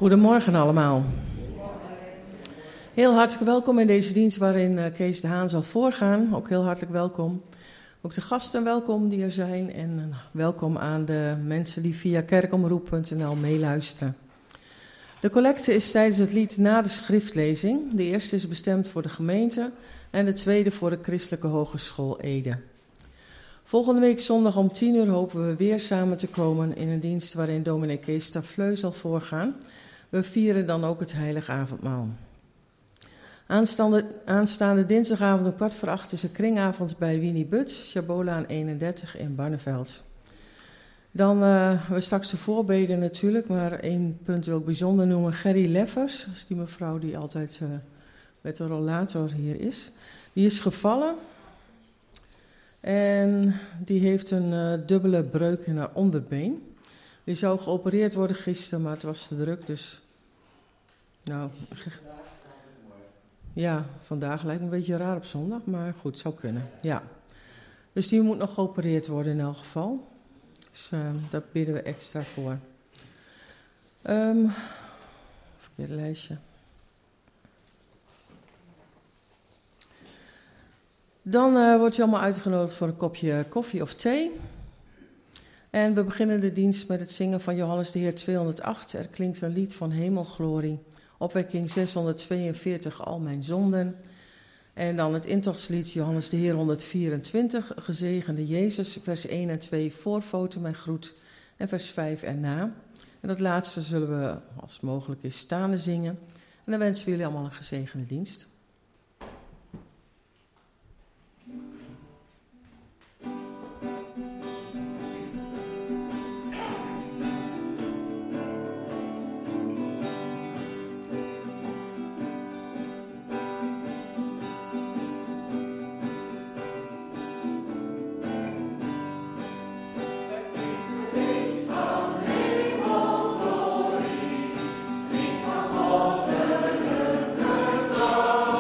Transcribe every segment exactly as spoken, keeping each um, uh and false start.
Goedemorgen allemaal. Heel hartelijk welkom in deze dienst waarin Kees de Haan zal voorgaan. Ook heel hartelijk welkom. Ook de gasten welkom die er zijn en welkom aan de mensen die via kerkomroep punt n l meeluisteren. De collecte is tijdens het lied na de schriftlezing. De eerste is bestemd voor de gemeente en de tweede voor de Christelijke Hogeschool Ede. Volgende week zondag om tien uur hopen we weer samen te komen in een dienst waarin dominee Kees Taffleu zal voorgaan. We vieren dan ook het heilige avondmaal. Aanstaande, aanstaande dinsdagavond om kwart voor acht is een kringavond bij Winnie Buts, Chabolaan eenendertig in Barneveld. Dan uh, we straks de voorbeden natuurlijk, maar één punt wil ik bijzonder noemen. Gerry Leffers, dat is die mevrouw die altijd uh, met de rollator hier is. Die is gevallen en die heeft een uh, dubbele breuk in haar onderbeen. Die zou geopereerd worden gisteren, maar het was te druk, dus... Nou, ja, vandaag lijkt me een beetje raar op zondag, maar goed, zou kunnen, ja. Dus die moet nog geopereerd worden in elk geval. Dus uh, daar bidden we extra voor. Um, verkeerde lijstje. Dan uh, word je allemaal uitgenodigd voor een kopje koffie of thee. En we beginnen de dienst met het zingen van Johannes de Heer tweehonderdacht. Er klinkt een lied van hemelglorie. Opwekking zeshonderdtweeënveertig, al mijn zonden. En dan het intochtslied Johannes de Heer honderdvierentwintig, gezegende Jezus, vers één en twee, voorfoto mijn groet. En vers vijf erna. En dat laatste zullen we, als het mogelijk is, staande zingen. En dan wensen we jullie allemaal een gezegende dienst. Oh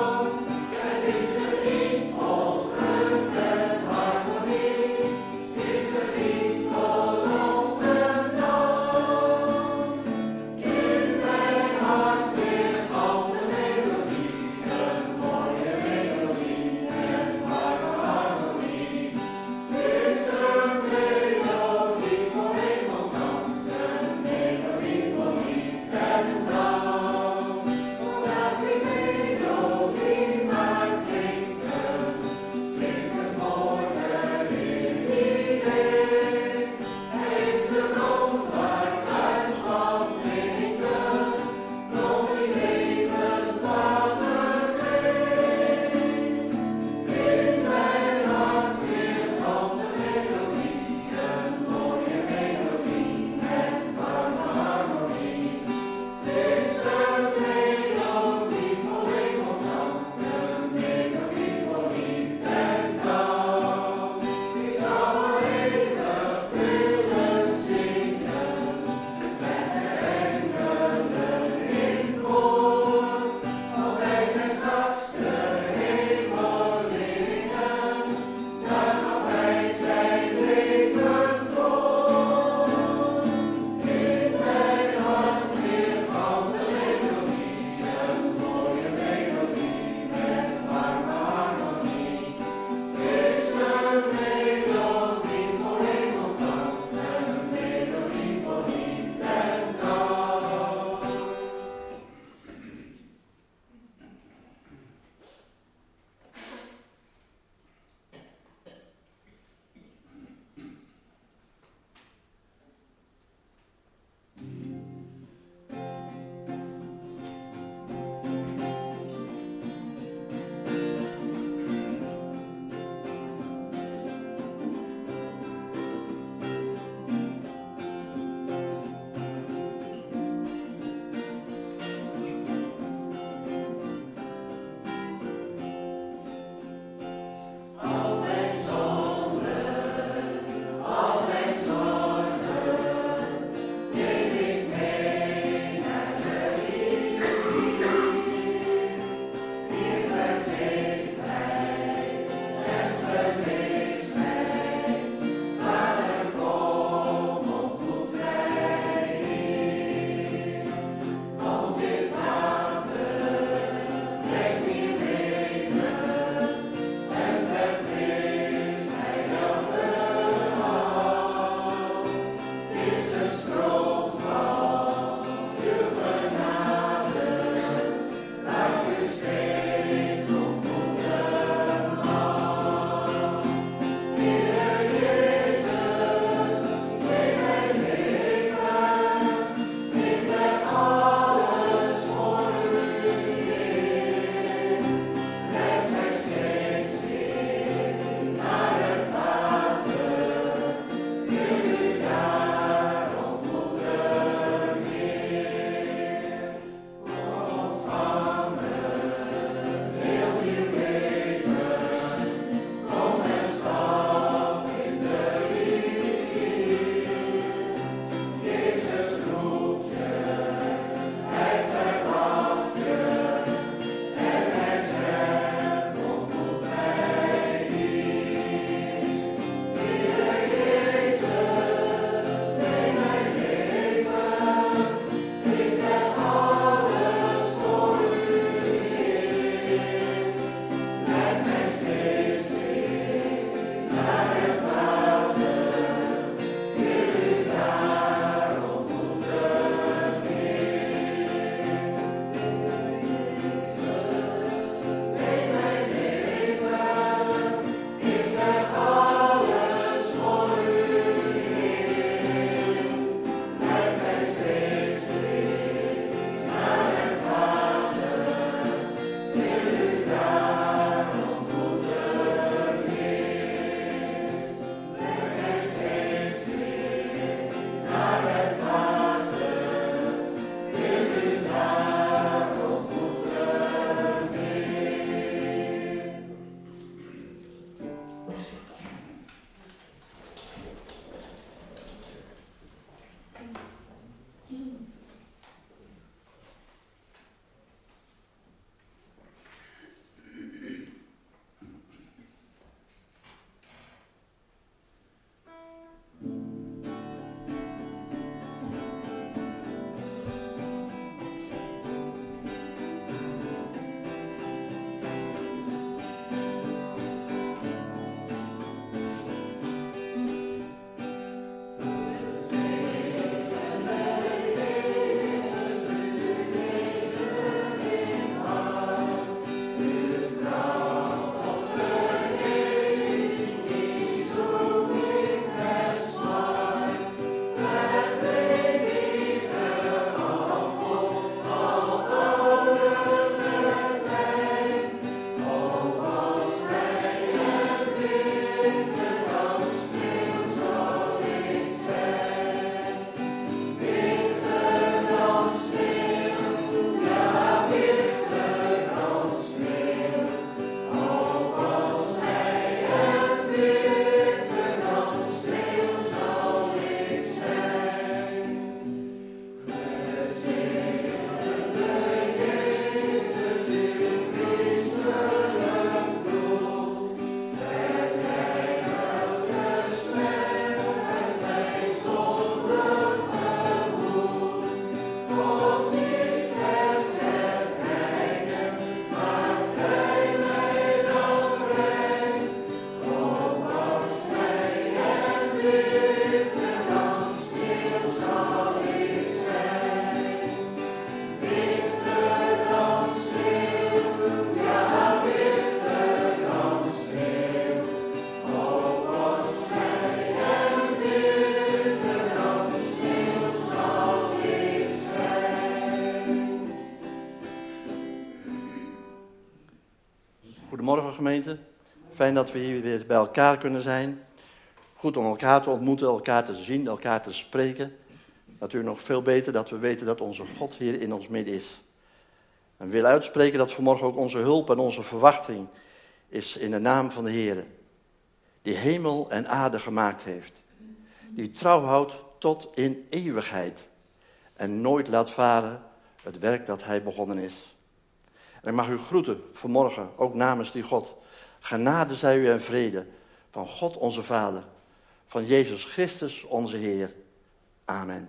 Goedemorgen gemeente. Fijn dat we hier weer bij elkaar kunnen zijn. Goed om elkaar te ontmoeten, elkaar te zien, elkaar te spreken. Natuurlijk nog veel beter dat we weten dat onze God hier in ons midden is. En we willen uitspreken dat vanmorgen ook onze hulp en onze verwachting is in de naam van de Heer. Die hemel en aarde gemaakt heeft. Die trouw houdt tot in eeuwigheid. En nooit laat varen het werk dat hij begonnen is. En ik mag u groeten vanmorgen, ook namens die God. Genade zij u en vrede van God onze Vader, van Jezus Christus onze Heer. Amen.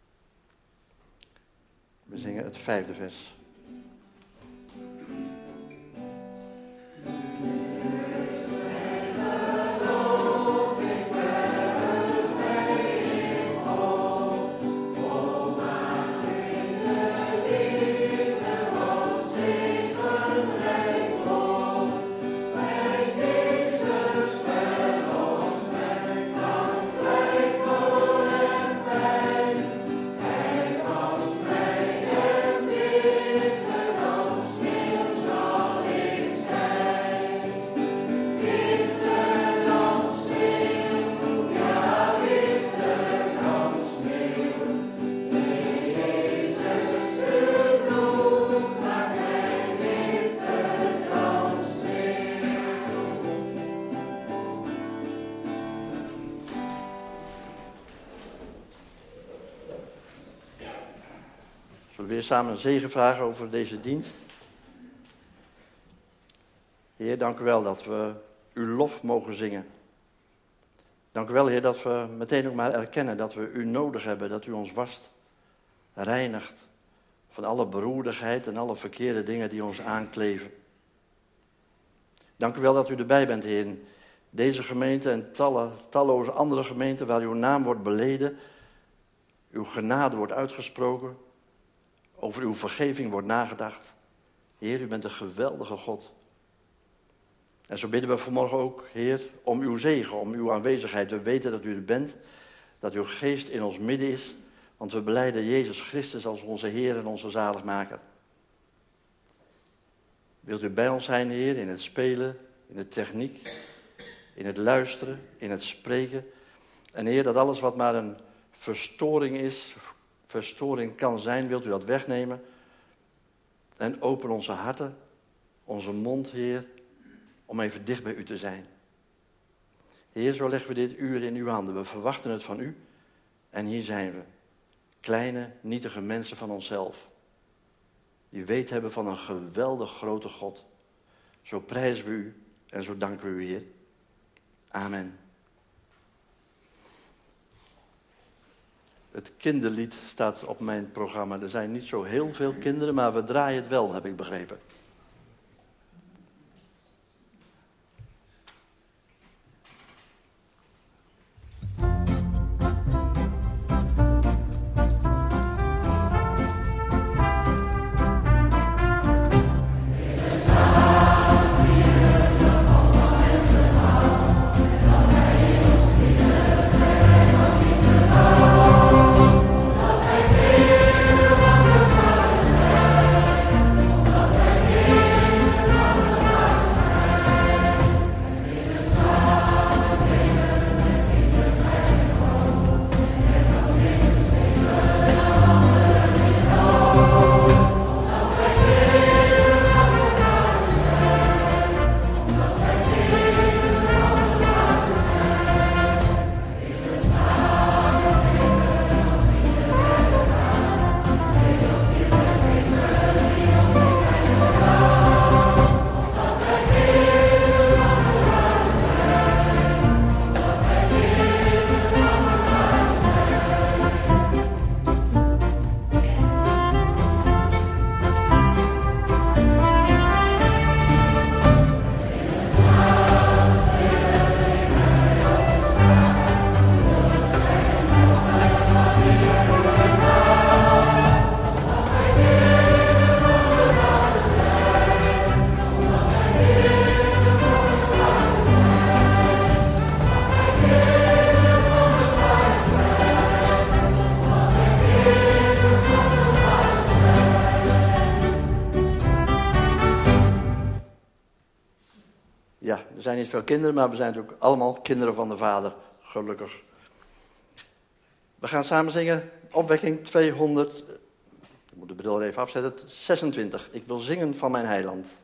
We zingen het vijfde vers. Weer samen een zegen vragen over deze dienst. Heer, dank u wel dat we uw lof mogen zingen. Dank u wel, Heer, dat we meteen ook maar erkennen dat we u nodig hebben, dat u ons wast, reinigt van alle beroerdigheid en alle verkeerde dingen die ons aankleven. Dank u wel dat u erbij bent, Heer, in deze gemeente en tallen, talloze andere gemeenten waar uw naam wordt beleden, uw genade wordt uitgesproken, over uw vergeving wordt nagedacht. Heer, u bent een geweldige God. En zo bidden we vanmorgen ook, Heer, om uw zegen, om uw aanwezigheid. We weten dat u er bent, dat uw geest in ons midden is, want we belijden Jezus Christus als onze Heer en onze zaligmaker. Wilt u bij ons zijn, Heer, in het spelen, in de techniek, in het luisteren, in het spreken. En Heer, dat alles wat maar een verstoring is, verstoring kan zijn, wilt u dat wegnemen. En open onze harten, onze mond, Heer, om even dicht bij u te zijn. Heer, zo leggen we dit uur in uw handen. We verwachten het van u. En hier zijn we. Kleine, nietige mensen van onszelf. Die weet hebben van een geweldig grote God. Zo prijzen we u en zo danken we u, Heer. Amen. Het kinderlied staat op mijn programma. Er zijn niet zo heel veel kinderen, maar we draaien het wel, heb ik begrepen. Tot hij Er zijn niet veel kinderen, maar we zijn natuurlijk allemaal kinderen van de Vader, gelukkig. We gaan samen zingen opwekking tweehonderd, ik moet de bril er even afzetten, zesentwintig. Ik wil zingen van mijn heiland.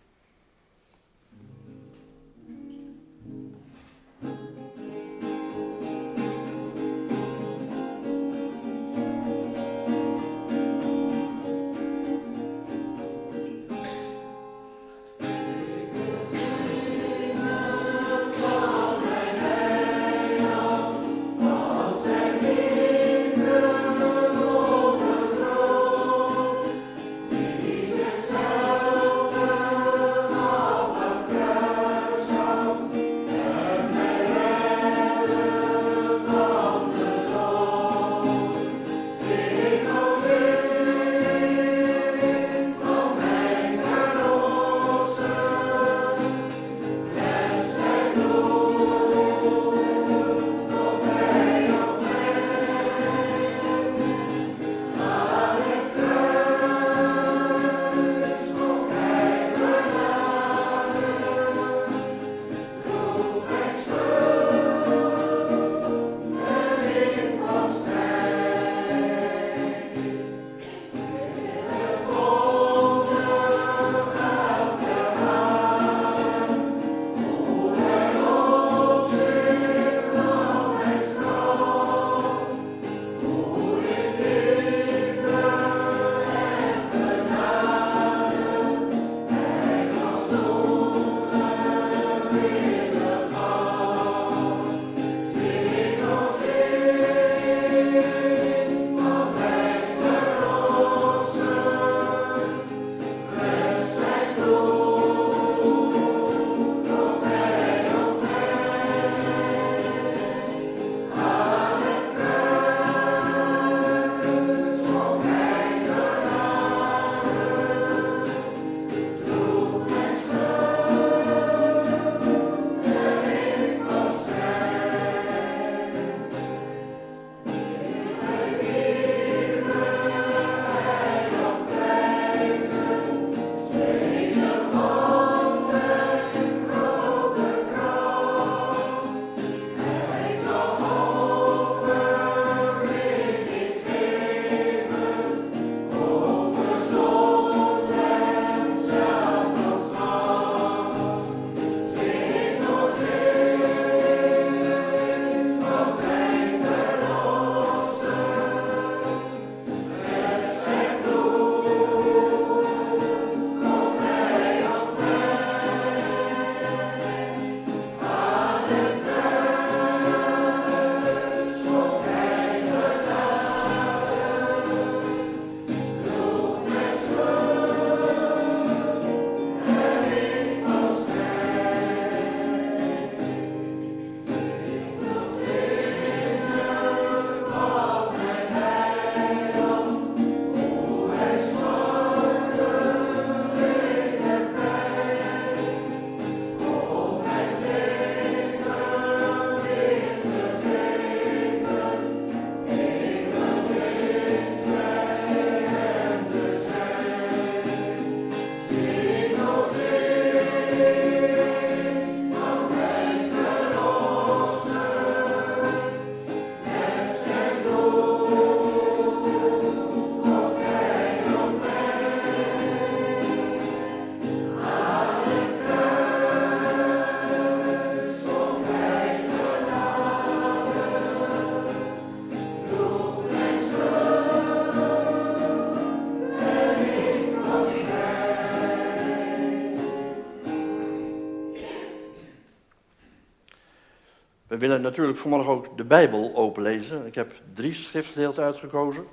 We willen natuurlijk vanmorgen ook de Bijbel openlezen. Ik heb drie schriftgedeelten uitgekozen.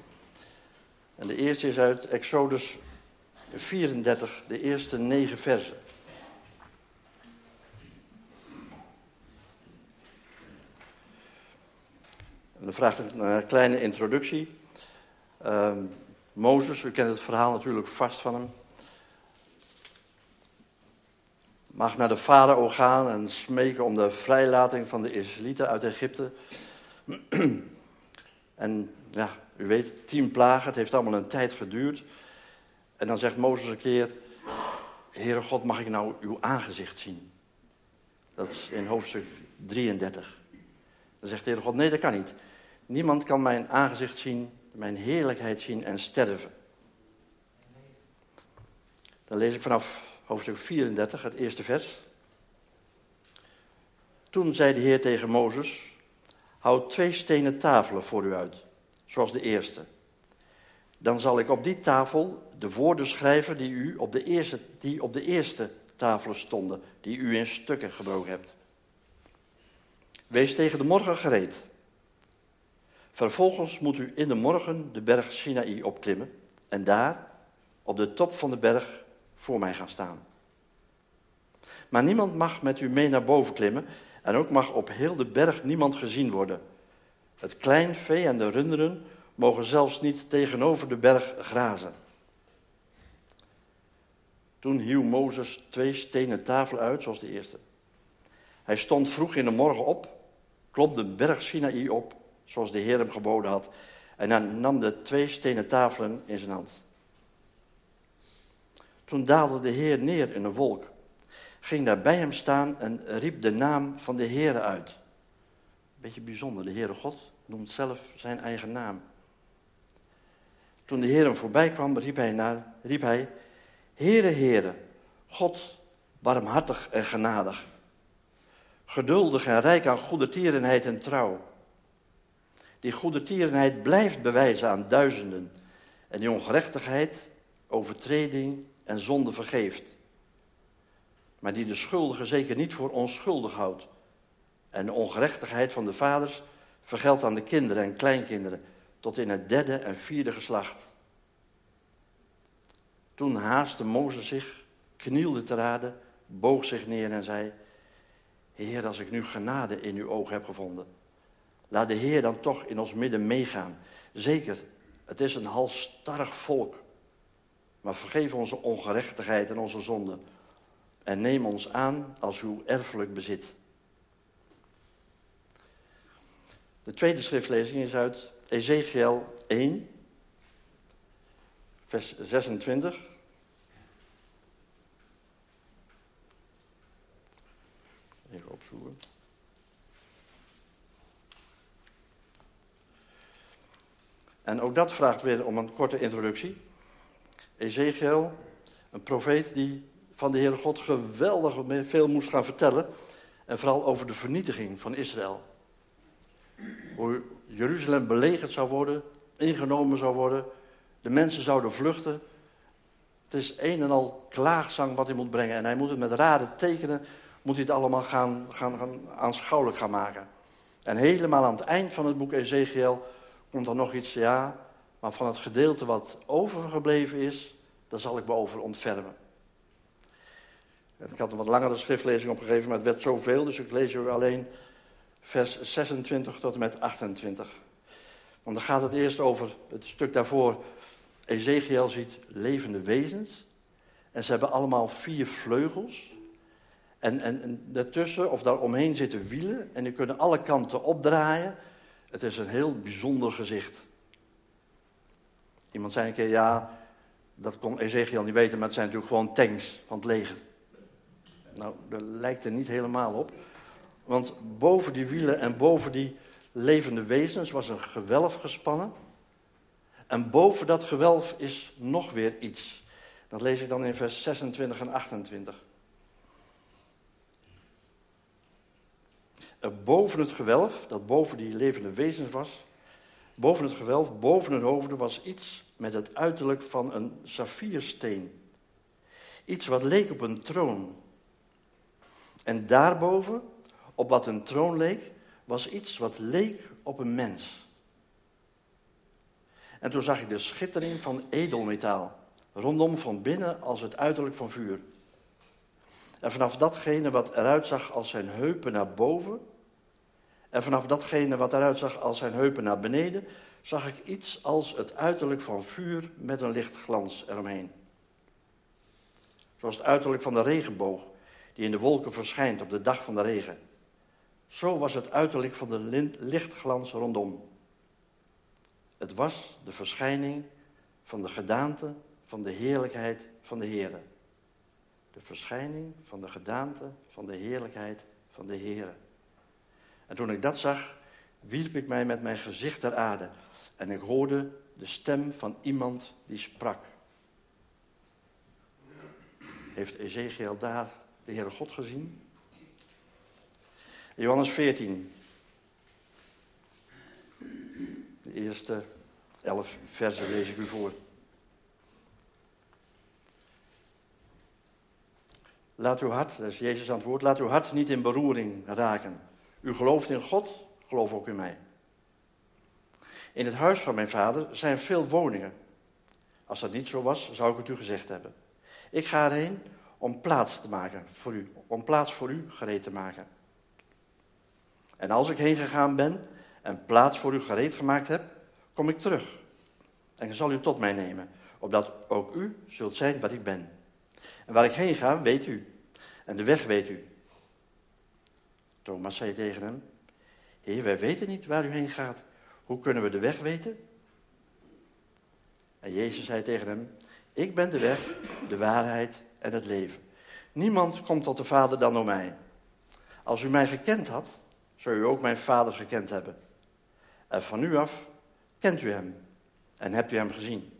En de eerste is uit Exodus vierendertig, de eerste negen versen. En dan vraagt een uh, kleine introductie. Uh, Mozes, u kent het verhaal natuurlijk vast van hem. Mag naar de farao gaan en smeken om de vrijlating van de Israëlieten uit Egypte. En ja, u weet, tien plagen, het heeft allemaal een tijd geduurd. En dan zegt Mozes een keer: Heere God, mag ik nou uw aangezicht zien? Dat is in hoofdstuk drieëndertig. Dan zegt de Heere God, nee, dat kan niet. Niemand kan mijn aangezicht zien, mijn heerlijkheid zien en sterven. Dan lees ik vanaf hoofdstuk vierendertig, het eerste vers. Toen zei de Heer tegen Mozes, houd twee stenen tafelen voor u uit, zoals de eerste. Dan zal ik op die tafel de woorden schrijven die, u op de eerste, die op de eerste tafelen stonden, die u in stukken gebroken hebt. Wees tegen de morgen gereed. Vervolgens moet u in de morgen de berg Sinaï opklimmen en daar, op de top van de berg, voor mij gaan staan. Maar niemand mag met u mee naar boven klimmen en ook mag op heel de berg niemand gezien worden. Het kleinvee en de runderen mogen zelfs niet tegenover de berg grazen. Toen hieuw Mozes twee stenen tafelen uit, zoals de eerste. Hij stond vroeg in de morgen op, klom de berg Sinaï op, zoals de Heer hem geboden had, en hij nam de twee stenen tafelen in zijn hand. Toen daalde de Heer neer in een wolk, ging daar bij hem staan en riep de naam van de Heere uit. Beetje bijzonder, de Heere God noemt zelf zijn eigen naam. Toen de Heer hem voorbij kwam, riep hij, naar, riep hij Heere, Heere, God, barmhartig en genadig, geduldig en rijk aan goedertierenheid en trouw. Die goedertierenheid blijft bewijzen aan duizenden en die ongerechtigheid, overtreding en zonde vergeeft. Maar die de schuldige zeker niet voor onschuldig houdt. En de ongerechtigheid van de vaders vergeldt aan de kinderen en kleinkinderen tot in het derde en vierde geslacht. Toen haastte Mozes zich, knielde te raden, boog zich neer en zei, Heer, als ik nu genade in uw ogen heb gevonden, laat de Heer dan toch in ons midden meegaan. Zeker, het is een halsstarrig volk, maar vergeef onze ongerechtigheid en onze zonde en neem ons aan als uw erfelijk bezit. De tweede schriftlezing is uit Ezechiël één, vers zesentwintig. Even opzoeken. En ook dat vraagt weer om een korte introductie. Ezechiël, een profeet die van de Heere God geweldig veel moest gaan vertellen. En vooral over de vernietiging van Israël. Hoe Jeruzalem belegerd zou worden, ingenomen zou worden. De mensen zouden vluchten. Het is een en al klaagzang wat hij moet brengen. En hij moet het met rare tekenen, moet hij het allemaal gaan, gaan, gaan aanschouwelijk gaan maken. En helemaal aan het eind van het boek Ezechiël komt er nog iets, ja, maar van het gedeelte wat overgebleven is, daar zal ik me over ontfermen. En ik had een wat langere schriftlezing opgegeven, maar het werd zoveel, dus ik lees u alleen vers zesentwintig tot en met achtentwintig. Want dan gaat het eerst over het stuk daarvoor. Ezechiël ziet levende wezens. En ze hebben allemaal vier vleugels. En, en, en daartussen, of daaromheen zitten wielen. En die kunnen alle kanten opdraaien. Het is een heel bijzonder gezicht. Iemand zei een keer, ja, dat kon Ezechiël niet weten, maar het zijn natuurlijk gewoon tanks van het leger. Nou, dat lijkt er niet helemaal op. Want boven die wielen en boven die levende wezens was een gewelf gespannen. En boven dat gewelf is nog weer iets. Dat lees ik dan in vers zesentwintig en achtentwintig. Er boven het gewelf, dat boven die levende wezens was, boven het gewelf, boven hun hoofden was iets met het uiterlijk van een saffiersteen. Iets wat leek op een troon. En daarboven, op wat een troon leek, was iets wat leek op een mens. En toen zag ik de schittering van edelmetaal, rondom van binnen als het uiterlijk van vuur. En vanaf datgene wat eruit zag als zijn heupen naar boven, en vanaf datgene wat eruit zag als zijn heupen naar beneden, zag ik iets als het uiterlijk van vuur met een lichtglans eromheen. Zoals het uiterlijk van de regenboog, die in de wolken verschijnt op de dag van de regen. Zo was het uiterlijk van de lichtglans rondom. Het was de verschijning van de gedaante van de heerlijkheid van de Heere. De verschijning van de gedaante van de heerlijkheid van van de Heere. En toen ik dat zag, wierp ik mij met mijn gezicht ter aarde. En ik hoorde de stem van iemand die sprak. Heeft Ezekiel daar de Heere God gezien? Johannes veertien. De eerste elf versen lees ik u voor. Laat uw hart, dat is Jezus antwoord, laat uw hart niet in beroering raken. U gelooft in God, geloof ook in mij. In het huis van mijn vader zijn veel woningen. Als dat niet zo was, zou ik het u gezegd hebben. Ik ga erheen om plaats te maken voor u, om plaats voor u gereed te maken. En als ik heen gegaan ben en plaats voor u gereed gemaakt heb, kom ik terug. En zal u tot mij nemen, opdat ook u zult zijn wat ik ben. En waar ik heen ga, weet u. En de weg weet u. Thomas zei tegen hem, Heer, wij weten niet waar u heen gaat. Hoe kunnen we de weg weten? En Jezus zei tegen hem, ik ben de weg, de waarheid en het leven. Niemand komt tot de Vader dan door mij. Als u mij gekend had, zou u ook mijn Vader gekend hebben. En van nu af kent u hem en hebt u hem gezien.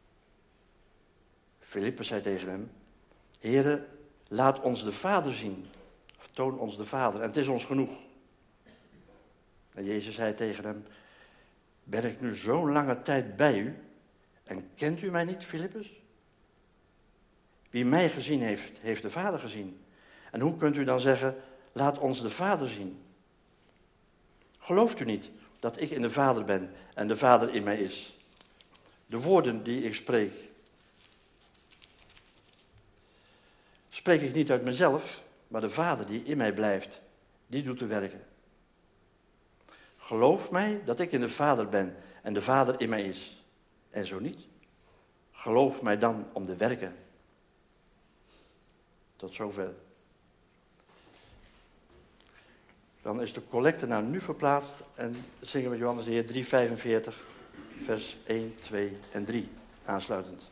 Filippus zei tegen hem, Heere, laat ons de Vader zien. Of toon ons de Vader en het is ons genoeg. En Jezus zei tegen hem, ben ik nu zo'n lange tijd bij u en kent u mij niet, Filippus? Wie mij gezien heeft, heeft de Vader gezien. En hoe kunt u dan zeggen, laat ons de Vader zien? Gelooft u niet dat ik in de Vader ben en de Vader in mij is? De woorden die ik spreek, spreek ik niet uit mezelf, maar de Vader die in mij blijft, die doet de werken. Geloof mij dat ik in de Vader ben en de Vader in mij is. En zo niet, geloof mij dan om de werken. Tot zover. Dan is de collecte naar nu verplaatst en zingen we Johannes de Heer driehonderdvijfenveertig, vers één, twee en drie aansluitend.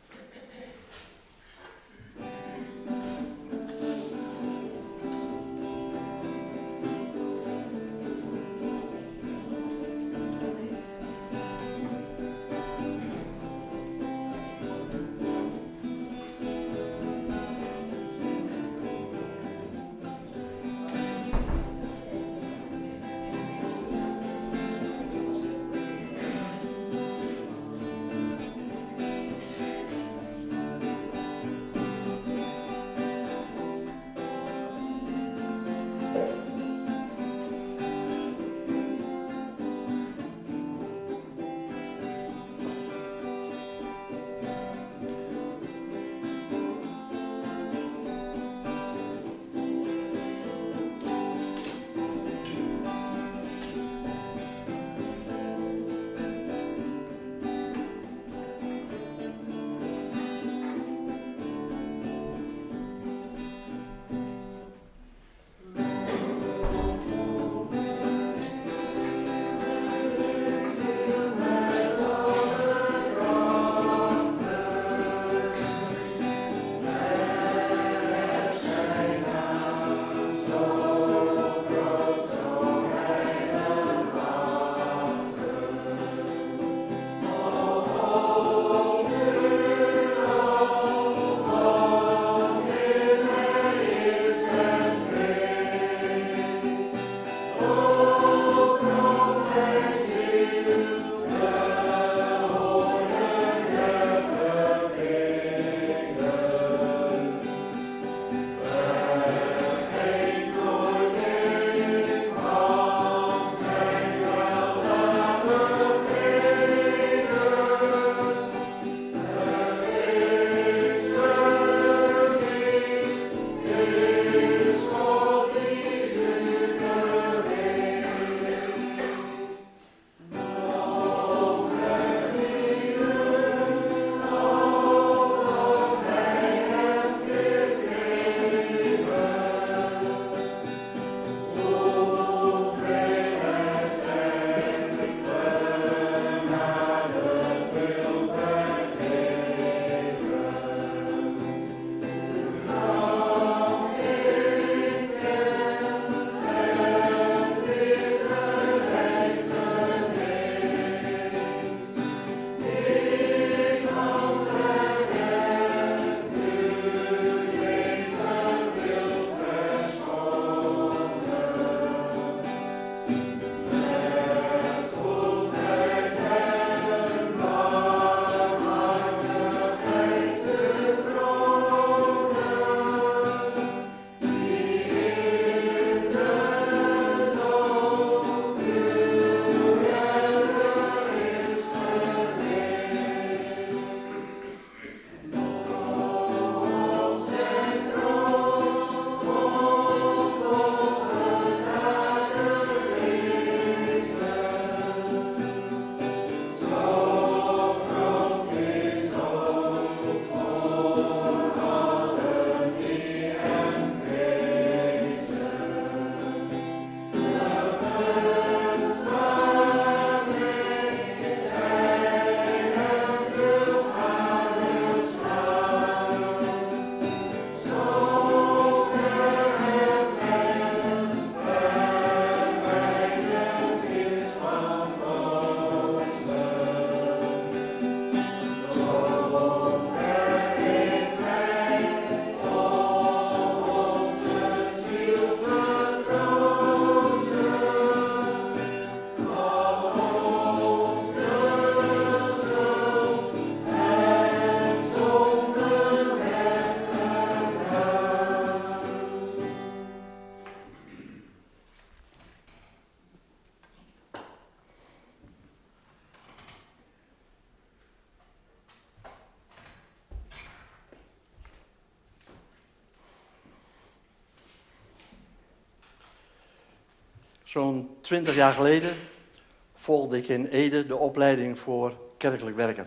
Zo'n twintig jaar geleden volgde ik in Ede de opleiding voor kerkelijk werker.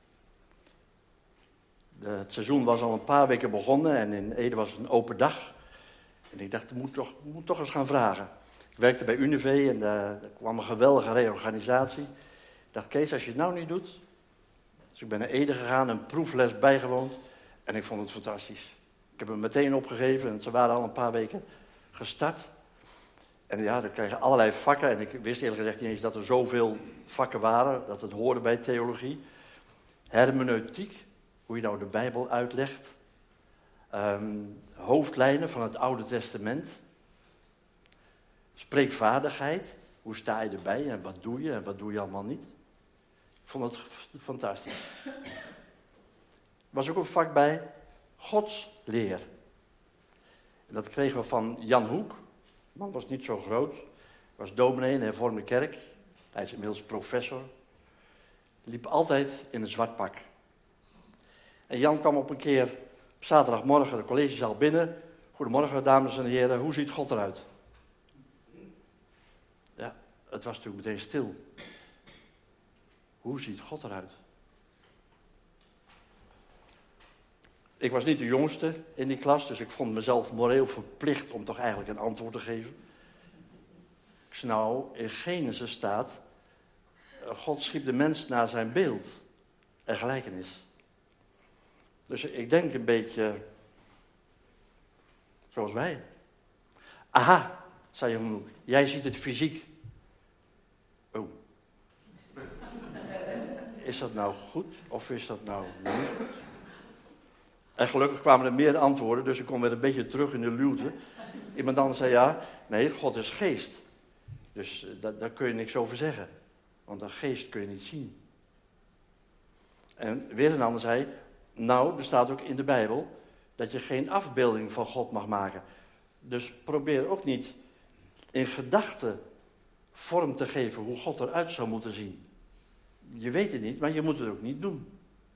De, het seizoen was al een paar weken begonnen en in Ede was het een open dag. En ik dacht, ik moet toch, moet toch eens gaan vragen. Ik werkte bij Unive en daar kwam een geweldige reorganisatie. Ik dacht, Kees, als je het nou niet doet. Dus ik ben naar Ede gegaan, een proefles bijgewoond en ik vond het fantastisch. Ik heb hem meteen opgegeven en ze waren al een paar weken gestart. En ja, dan kreeg je allerlei vakken. En ik wist eerlijk gezegd niet eens dat er zoveel vakken waren. Dat het hoorde bij theologie. Hermeneutiek, hoe je nou de Bijbel uitlegt. Um, hoofdlijnen van het Oude Testament. Spreekvaardigheid, hoe sta je erbij en wat doe je en wat doe je allemaal niet. Ik vond het fantastisch. Er was ook een vak bij godsleer. En dat kregen we van Jan Hoek. De man was niet zo groot. Was dominee in de hervormde kerk. Hij is inmiddels professor. Hij liep altijd in een zwart pak. En Jan kwam op een keer op zaterdagmorgen de collegezaal binnen. Goedemorgen, dames en heren. Hoe ziet God eruit? Ja, het was natuurlijk meteen stil. Hoe ziet God eruit? Ik was niet de jongste in die klas, dus ik vond mezelf moreel verplicht om toch eigenlijk een antwoord te geven. Ik zei nou, in Genesis staat, God schiep de mens naar zijn beeld en gelijkenis. Dus ik denk een beetje zoals wij. Aha, zei Jan, jij ziet het fysiek. Oh. Is dat nou goed of is dat nou niet goed? En gelukkig kwamen er meer antwoorden, dus ik kom weer een beetje terug in de luwte. Iemand anders zei ja, nee, God is geest. Dus da- daar kun je niks over zeggen. Want een geest kun je niet zien. En weer een ander zei, nou, er staat ook in de Bijbel dat je geen afbeelding van God mag maken. Dus probeer ook niet in gedachten vorm te geven hoe God eruit zou moeten zien. Je weet het niet, maar je moet het ook niet doen.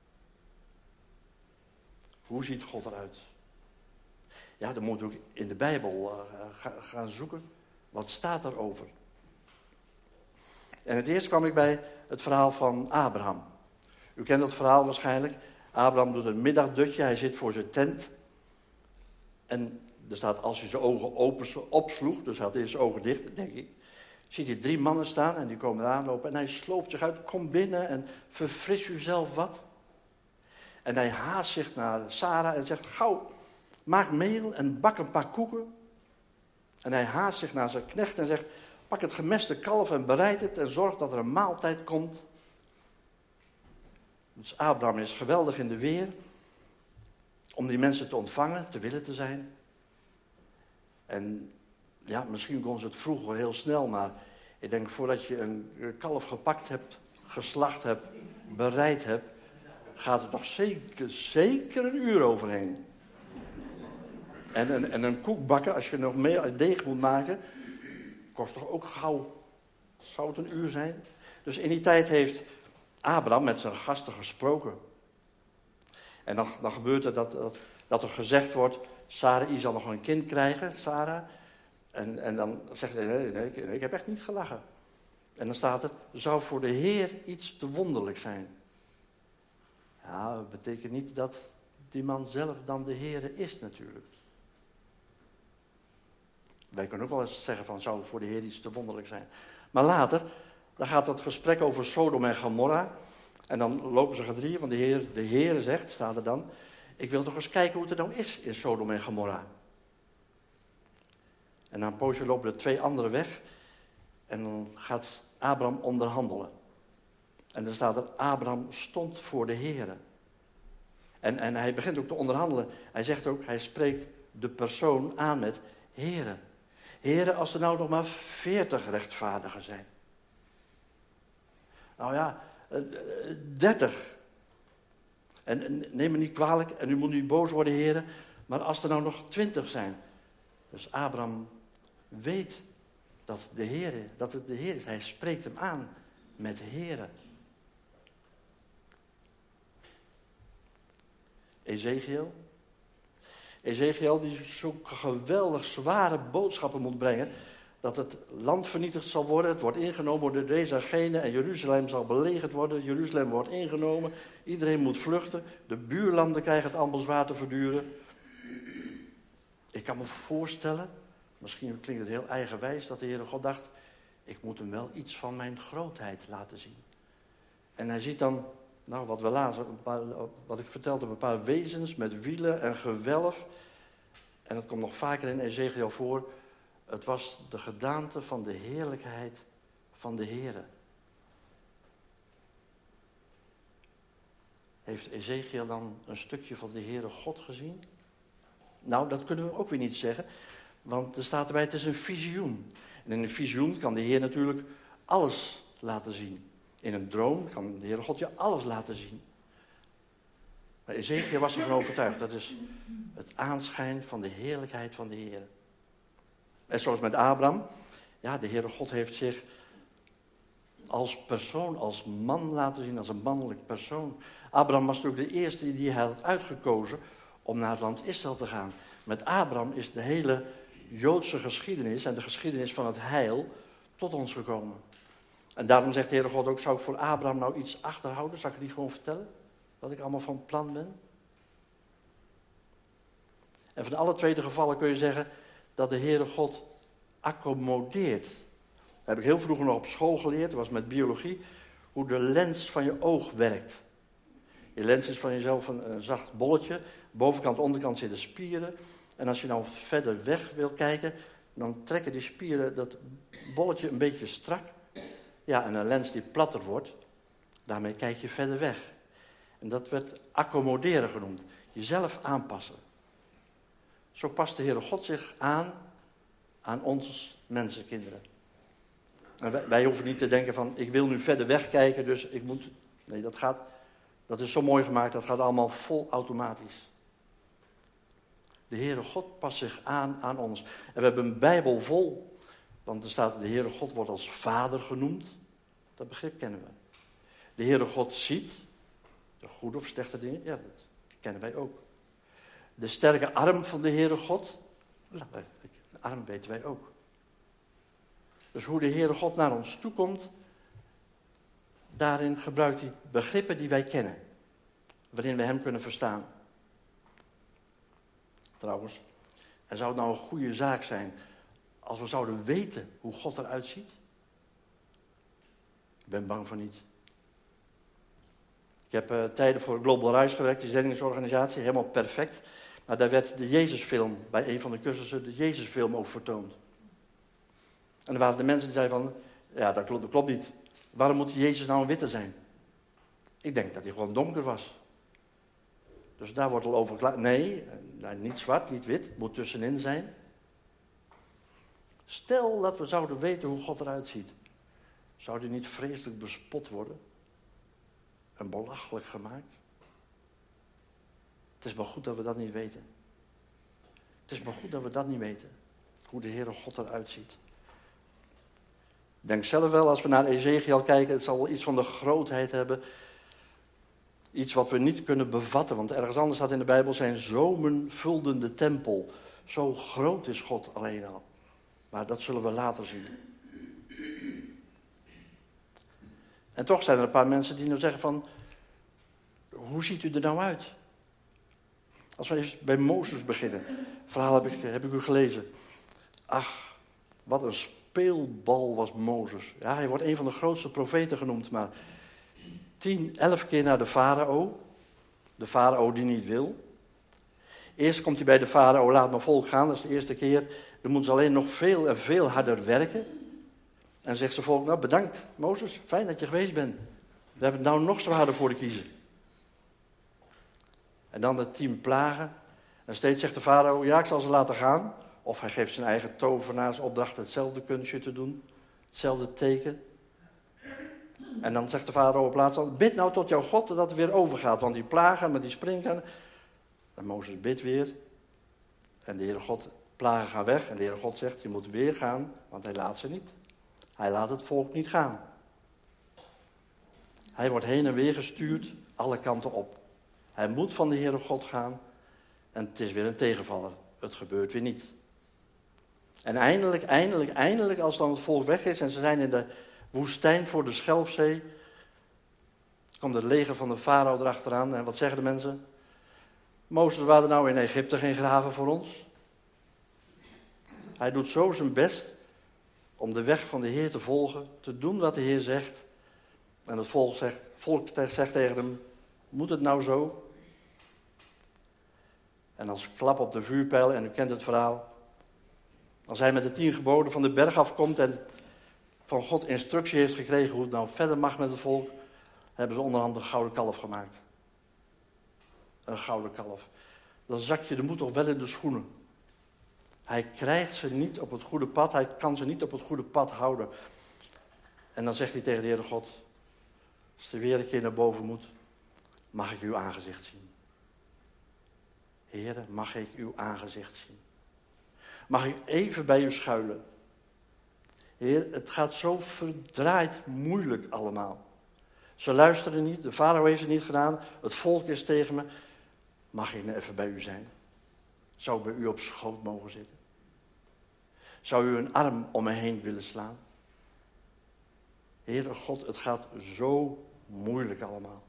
Hoe ziet God eruit? Ja, dan moeten we ook in de Bijbel uh, ga, gaan zoeken. Wat staat erover? En het eerst kwam ik bij het verhaal van Abraham. U kent dat verhaal waarschijnlijk. Abraham doet een middagdutje, hij zit voor zijn tent. En er staat, als hij zijn ogen open opsloeg, dus hij had eerst zijn ogen dicht, denk ik. Ziet hij drie mannen staan en die komen eraan lopen. En hij slooft zich uit, kom binnen en verfris uzelf wat. En hij haast zich naar Sarah en zegt, gauw, maak meel en bak een paar koeken. En hij haast zich naar zijn knecht en zegt, pak het gemeste kalf en bereid het en zorg dat er een maaltijd komt. Dus Abraham is geweldig in de weer om die mensen te ontvangen, te willen te zijn. En ja, misschien kon ze het vroeger heel snel, maar ik denk voordat je een kalf gepakt hebt, geslacht hebt, bereid hebt, gaat er toch zeker, zeker een uur overheen. En, en, en een koek bakken, als je nog meer deeg moet maken, kost toch ook gauw, zou het een uur zijn? Dus in die tijd heeft Abraham met zijn gasten gesproken. En dan, dan gebeurt er dat, dat, dat er gezegd wordt, Sarai zal nog een kind krijgen, Sarah. En, en dan zegt hij, nee, nee, nee, ik heb echt niet gelachen. En dan staat er, zou voor de Heer iets te wonderlijk zijn. Ja, dat betekent niet dat die man zelf dan de Heer is natuurlijk. Wij kunnen ook wel eens zeggen van, zou voor de Heer iets te wonderlijk zijn. Maar later, dan gaat het gesprek over Sodom en Gomorra. En dan lopen ze gedrieën, want de Heer, de Heer zegt, staat er dan, ik wil toch eens kijken hoe het er nou is in Sodom en Gomorra. En na een poosje lopen er twee anderen weg. En dan gaat Abraham onderhandelen. En dan staat er, Abraham stond voor de Heere. En, en hij begint ook te onderhandelen. Hij zegt ook, hij spreekt de persoon aan met Heere. Heere, als er nou nog maar veertig rechtvaardigen zijn. Nou ja, dertig. En, en neem me niet kwalijk, en u moet niet boos worden, Heere. Maar als er nou nog twintig zijn. Dus Abraham weet dat, de Heere, dat het de Heer is. Hij spreekt hem aan met Heere. Ezekiel. Ezekiel die zo'n geweldig zware boodschappen moet brengen. dat het land vernietigd zal worden. Het wordt ingenomen door deze en gene en Jeruzalem zal belegerd worden. Jeruzalem wordt ingenomen. Iedereen moet vluchten. De buurlanden krijgen het allemaal zwaar te verduren. Ik kan me voorstellen, misschien klinkt het heel eigenwijs, dat de Heere God dacht, ik moet hem wel iets van mijn grootheid laten zien. En hij ziet dan, nou wat we lazen, een paar, wat ik vertelde, een paar wezens met wielen en gewelf. En dat komt nog vaker in Ezekiel voor. Het was de gedaante van de heerlijkheid van de Heere. Heeft Ezekiel dan een stukje van de Heere God gezien? Nou, dat kunnen we ook weer niet zeggen. Want er staat erbij, het is een visioen. En in een visioen kan de Heer natuurlijk alles laten zien. In een droom kan de Heere God je alles laten zien. Maar Ezekiel was ervan overtuigd. Dat is het aanschijn van de heerlijkheid van de Heer. En zoals met Abraham. Ja, de Heere God heeft zich als persoon, als man laten zien. Als een mannelijk persoon. Abraham was natuurlijk de eerste die hij had uitgekozen om naar het land Israël te gaan. Met Abraham is de hele Joodse geschiedenis en de geschiedenis van het heil tot ons gekomen. En daarom zegt de Heere God ook, zou ik voor Abraham nou iets achterhouden? Zal ik die gewoon vertellen? Wat ik allemaal van plan ben? En van alle twee de gevallen kun je zeggen dat de Heere God accommodeert. Dat heb ik heel vroeger nog op school geleerd, dat was met biologie, hoe de lens van je oog werkt. Je lens is van jezelf een, een zacht bolletje, bovenkant, onderkant zitten spieren. En als je nou verder weg wil kijken, dan trekken die spieren dat bolletje een beetje strak. Ja, en een lens die platter wordt, daarmee kijk je verder weg. En dat werd accommoderen genoemd. Jezelf aanpassen. Zo past de Heere God zich aan, aan ons mensenkinderen. En wij, wij hoeven niet te denken van, ik wil nu verder wegkijken, dus ik moet... Nee, dat gaat, dat is zo mooi gemaakt, dat gaat allemaal vol automatisch. De Heere God past zich aan aan ons. En we hebben een Bijbel vol, want er staat, de Heere God wordt als Vader genoemd. Dat begrip kennen we. De Heere God ziet, de goede of slechte dingen, ja, dat kennen wij ook. De sterke arm van de Heere God, nou, de arm weten wij ook. Dus hoe de Heere God naar ons toekomt, daarin gebruikt hij begrippen die wij kennen. Waarin we hem kunnen verstaan. Trouwens, en zou het nou een goede zaak zijn als we zouden weten hoe God eruit ziet? Ik ben bang van niet. Ik heb uh, tijden voor Global Rise gewerkt, die zendingsorganisatie, helemaal perfect. Maar daar werd de Jezusfilm, bij een van de cursussen, de Jezusfilm ook vertoond. En er waren de mensen die zeiden van, ja, dat klopt, dat klopt niet. Waarom moet Jezus nou een witte zijn? Ik denk dat hij gewoon donker was. Dus daar wordt al over klaar. Nee, niet zwart, niet wit, het moet tussenin zijn. Stel dat we zouden weten hoe God eruit ziet. Zou die niet vreselijk bespot worden? En belachelijk gemaakt? Het is maar goed dat we dat niet weten. Het is maar goed dat we dat niet weten. Hoe de Heere God eruit ziet. Ik denk zelf wel, als we naar Ezekiel kijken, het zal wel iets van de grootheid hebben. Iets wat we niet kunnen bevatten, want ergens anders staat in de Bijbel, zijn zomen vulden de tempel. Zo groot is God alleen al. Maar dat zullen we later zien. En toch zijn er een paar mensen die nou zeggen van, hoe ziet u er nou uit? Als we eens bij Mozes beginnen. Het verhaal heb ik, heb ik u gelezen. Ach, wat een speelbal was Mozes. Ja, hij wordt een van de grootste profeten genoemd, maar tien, elf keer naar de farao. De farao die niet wil. Eerst komt hij bij de farao, laat mijn volk gaan, dat is de eerste keer. Dan moeten ze alleen nog veel en veel harder werken. En zegt zijn volk, nou bedankt Mozes, fijn dat je geweest bent. We hebben het nou nog zwaarder voor te kiezen. En dan de tien plagen. En steeds zegt de farao, ja ik zal ze laten gaan. Of hij geeft zijn eigen tovenaars opdracht hetzelfde kunstje te doen. Hetzelfde teken. En dan zegt de farao op plaats al, bid nou tot jouw God dat het weer overgaat. Want die plagen met die springkaan. En Mozes bidt weer. En de Heere God, plagen gaan weg. En de Heere God zegt, je moet weer gaan, want hij laat ze niet. Hij laat het volk niet gaan. Hij wordt heen en weer gestuurd, alle kanten op. Hij moet van de Heere God gaan. En het is weer een tegenvaller. Het gebeurt weer niet. En eindelijk, eindelijk, eindelijk, als dan het volk weg is en ze zijn in de woestijn voor de Schelfzee, komt het leger van de farao erachteraan. En wat zeggen de mensen? Mozes, waren er nou in Egypte geen graven voor ons? Hij doet zo zijn best om de weg van de Heer te volgen, te doen wat de Heer zegt. En het volk zegt, volk zegt tegen hem, moet het nou zo? En als klap op de vuurpijl, en u kent het verhaal, als hij met de tien geboden van de berg afkomt en van God instructie heeft gekregen hoe het nou verder mag met het volk, hebben ze onderhand een gouden kalf gemaakt. Een gouden kalf. Dan zak je de moed toch wel in de schoenen. Hij krijgt ze niet op het goede pad, hij kan ze niet op het goede pad houden. En dan zegt hij tegen de Heere God, als hij weer een keer naar boven moet, mag ik uw aangezicht zien. Heere, mag ik uw aangezicht zien. Mag ik even bij u schuilen. Heer, het gaat zo verdraaid moeilijk allemaal. Ze luisteren niet, de farao heeft het niet gedaan, het volk is tegen me. Mag ik even bij u zijn? Zou ik bij u op schoot mogen zitten? Zou u een arm om me heen willen slaan? Heere God, het gaat zo moeilijk allemaal.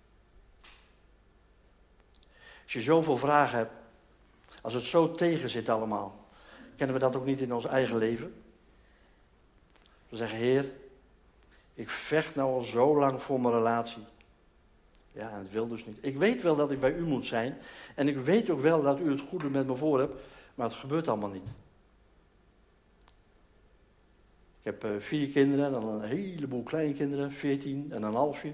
Als je zoveel vragen hebt, als het zo tegen zit allemaal, kennen we dat ook niet in ons eigen leven? We zeggen, Heer, ik vecht nou al zo lang voor mijn relatie. Ja, en het wil dus niet. Ik weet wel dat ik bij u moet zijn. En ik weet ook wel dat u het goede met me voor hebt. Maar het gebeurt allemaal niet. Ik heb uh, vier kinderen en dan een heleboel kleinkinderen. Veertien en een halfje.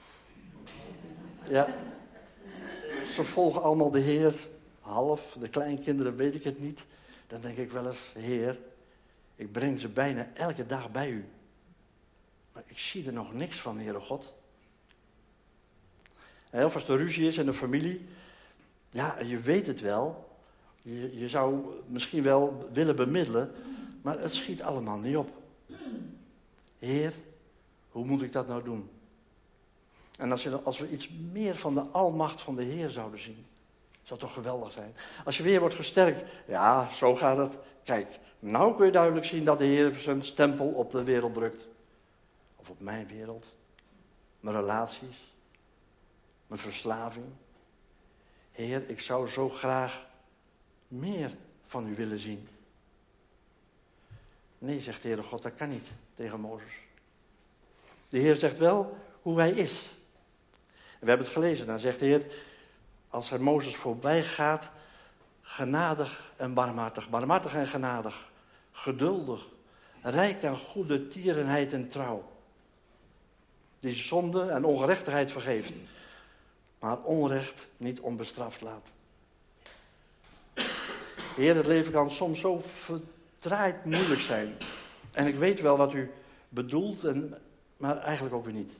Ja. Ze volgen allemaal de Heer. Half. De kleinkinderen weet ik het niet. Dan denk ik wel eens, Heer, ik breng ze bijna elke dag bij u. Maar ik zie er nog niks van, Heere God. En of als er ruzie is in de familie, ja, je weet het wel. Je, je zou misschien wel willen bemiddelen, maar het schiet allemaal niet op. Heer, hoe moet ik dat nou doen? En als, je, als we iets meer van de almacht van de Heer zouden zien, zou toch geweldig zijn. Als je weer wordt gesterkt, ja, zo gaat het. Kijk, nou kun je duidelijk zien dat de Heer zijn stempel op de wereld drukt. Of op mijn wereld. Mijn relaties. Mijn verslaving. Heer, ik zou zo graag meer van u willen zien. Nee, zegt de Heere God, dat kan niet tegen Mozes. De Heer zegt wel hoe hij is. En we hebben het gelezen. Dan zegt de Heer, als hij Mozes voorbij gaat, genadig en barmhartig. Barmhartig en genadig. Geduldig. Rijk aan goede tierenheid en trouw. Die zonde en ongerechtigheid vergeeft. Maar onrecht niet onbestraft laat. Heer, het leven kan soms zo verdraaid moeilijk zijn. En ik weet wel wat u bedoelt, en, maar eigenlijk ook weer niet.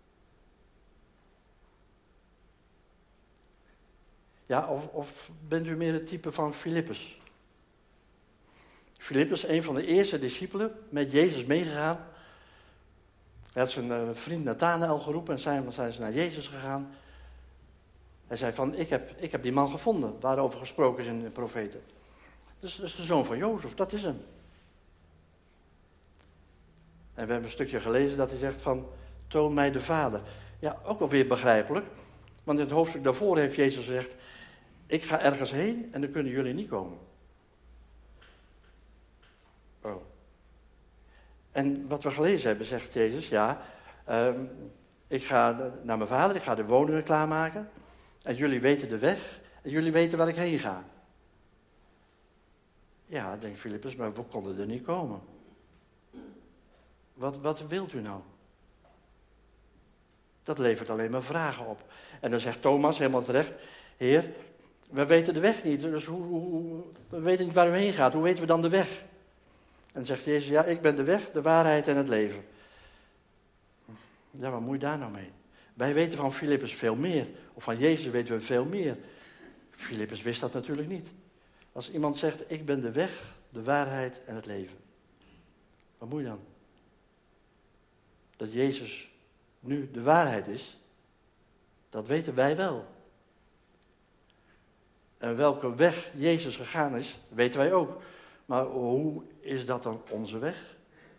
Ja, of, of bent u meer het type van Filippus? Filippus, een van de eerste discipelen, met Jezus meegegaan. Hij had zijn uh, vriend Nathanael geroepen en zijn, zijn ze naar Jezus gegaan. Hij zei van, ik heb, ik heb die man gevonden, waarover gesproken is in de profeten. Dus dat is de zoon van Jozef, dat is hem. En we hebben een stukje gelezen dat hij zegt van, toon mij de Vader. Ja, ook wel weer begrijpelijk. Want in het hoofdstuk daarvoor heeft Jezus gezegd, ik ga ergens heen en dan kunnen jullie niet komen. Oh. En wat we gelezen hebben, zegt Jezus, ja, um, ik ga naar mijn vader, ik ga de woningen klaarmaken. En jullie weten de weg en jullie weten waar ik heen ga. Ja, denkt Filippus, maar we konden er niet komen. Wat, wat wilt u nou? Dat levert alleen maar vragen op. En dan zegt Thomas helemaal terecht, Heer, we weten de weg niet, dus hoe, hoe, we weten niet waar u heen gaat, hoe weten we dan de weg? En dan zegt Jezus, ja, ik ben de weg, de waarheid en het leven. Ja, wat moet je daar nou mee? Wij weten van Filippus veel meer, of van Jezus weten we veel meer. Filippus wist dat natuurlijk niet. Als iemand zegt, ik ben de weg, de waarheid en het leven. Wat moet je dan? Dat Jezus nu de waarheid is, dat weten wij wel. En welke weg Jezus gegaan is, weten wij ook. Maar hoe is dat dan onze weg?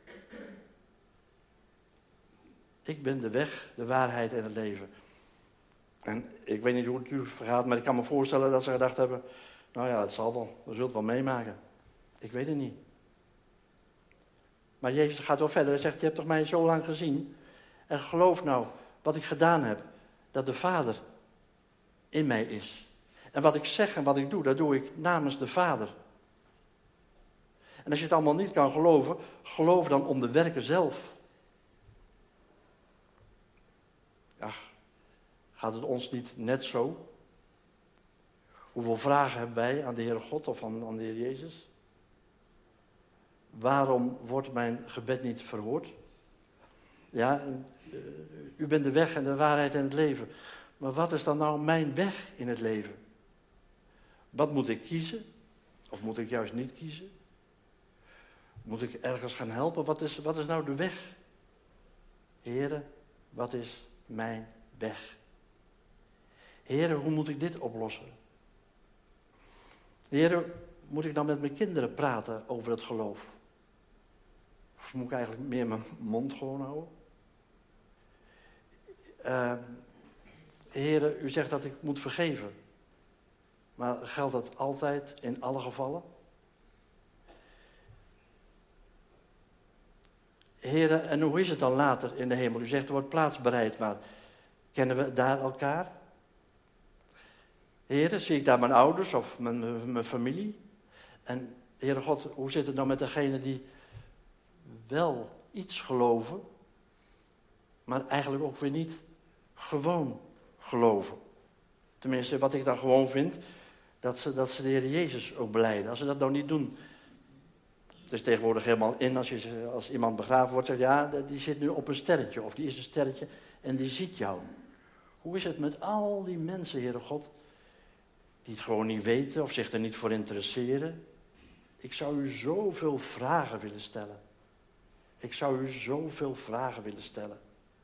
Ik ben de weg, de waarheid en het leven. En ik weet niet hoe het u vergaat, maar ik kan me voorstellen dat ze gedacht hebben, nou ja, het zal wel, we zullen het wel meemaken. Ik weet het niet. Maar Jezus gaat wel verder en zegt, je hebt toch mij zo lang gezien? En geloof nou, wat ik gedaan heb, dat de Vader in mij is. En wat ik zeg en wat ik doe, dat doe ik namens de Vader. En als je het allemaal niet kan geloven, geloof dan om de werken zelf. Ach, gaat het ons niet net zo? Hoeveel vragen hebben wij aan de Heere God of aan, aan de Heer Jezus? Waarom wordt mijn gebed niet verhoord? Ja, uh, u bent de weg en de waarheid en het leven. Maar wat is dan nou mijn weg in het leven? Wat moet ik kiezen? Of moet ik juist niet kiezen? Moet ik ergens gaan helpen? Wat is, wat is nou de weg? Heere, wat is mijn weg? Heere, hoe moet ik dit oplossen? Heere, moet ik dan met mijn kinderen praten over het geloof? Of moet ik eigenlijk meer mijn mond gewoon houden? Uh, Heere, u zegt dat ik moet vergeven. Maar geldt dat altijd in alle gevallen? Heere, en hoe is het dan later in de hemel? U zegt er wordt plaats bereid, maar kennen we daar elkaar? Heere, zie ik daar mijn ouders of mijn, mijn, mijn familie? En Heere God, hoe zit het nou met degenen die wel iets geloven, maar eigenlijk ook weer niet gewoon geloven? Tenminste, wat ik dan gewoon vind, dat ze, dat ze de Heer Jezus ook belijden. Als ze dat nou niet doen. Het is tegenwoordig helemaal in, als, je, als iemand begraven wordt, zegt ja, die zit nu op een sterretje, of die is een sterretje en die ziet jou. Hoe is het met al die mensen, Heere God, die het gewoon niet weten of zich er niet voor interesseren? Ik zou u zoveel vragen willen stellen. Ik zou u zoveel vragen willen stellen.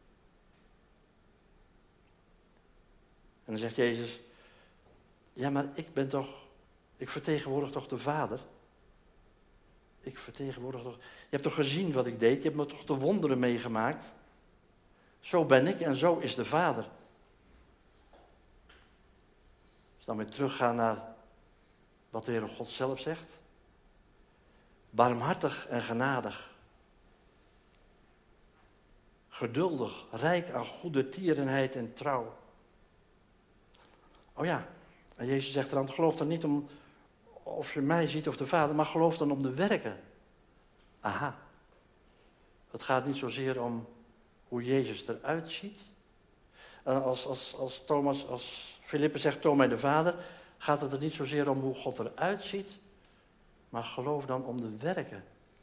En dan zegt Jezus, ja, maar ik ben toch, ik vertegenwoordig toch de Vader? Ik vertegenwoordig toch, je hebt toch gezien wat ik deed? Je hebt me toch de wonderen meegemaakt? Zo ben ik en zo is de Vader. Als we dan weer teruggaan naar wat de Heere God zelf zegt. Barmhartig en genadig. Geduldig, rijk aan goede tierenheid en trouw. Oh ja, en Jezus zegt dan, geloof dan niet om of je mij ziet of de Vader, maar geloof dan om de werken. Aha. Het gaat niet zozeer om hoe Jezus eruit ziet. Als, als, als Thomas, als Filippe zegt, toon mij de Vader, gaat het er niet zozeer om hoe God eruit ziet, maar geloof dan om de werken.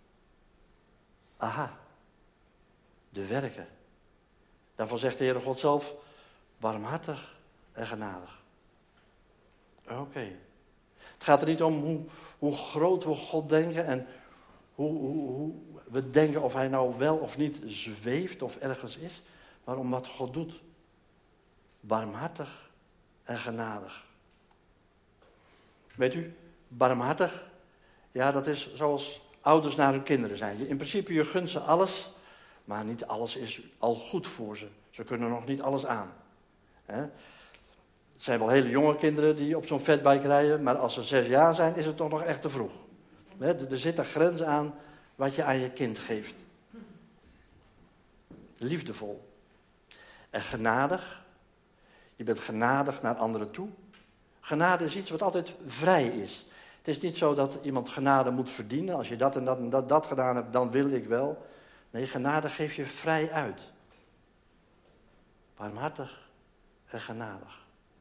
Aha. De werken. Daarvan zegt de Heere God zelf, barmhartig en genadig. Oké. Okay. Het gaat er niet om hoe, hoe groot we God denken en hoe, hoe, hoe we denken of hij nou wel of niet zweeft of ergens is, maar om wat God doet. Barmhartig en genadig. Weet u, barmhartig, ja, dat is zoals ouders naar hun kinderen zijn. In principe, je gunt ze alles, maar niet alles is al goed voor ze. Ze kunnen nog niet alles aan. Hè? Het zijn wel hele jonge kinderen die op zo'n fatbike rijden, maar als ze zes jaar zijn, is het toch nog echt te vroeg. Hè? Er zit een grens aan wat je aan je kind geeft. Liefdevol. En genadig. Je bent genadig naar anderen toe. Genade is iets wat altijd vrij is. Het is niet zo dat iemand genade moet verdienen. Als je dat en dat en dat, dat gedaan hebt, dan wil ik wel. Nee, genade geef je vrij uit. Barmhartig en genadig.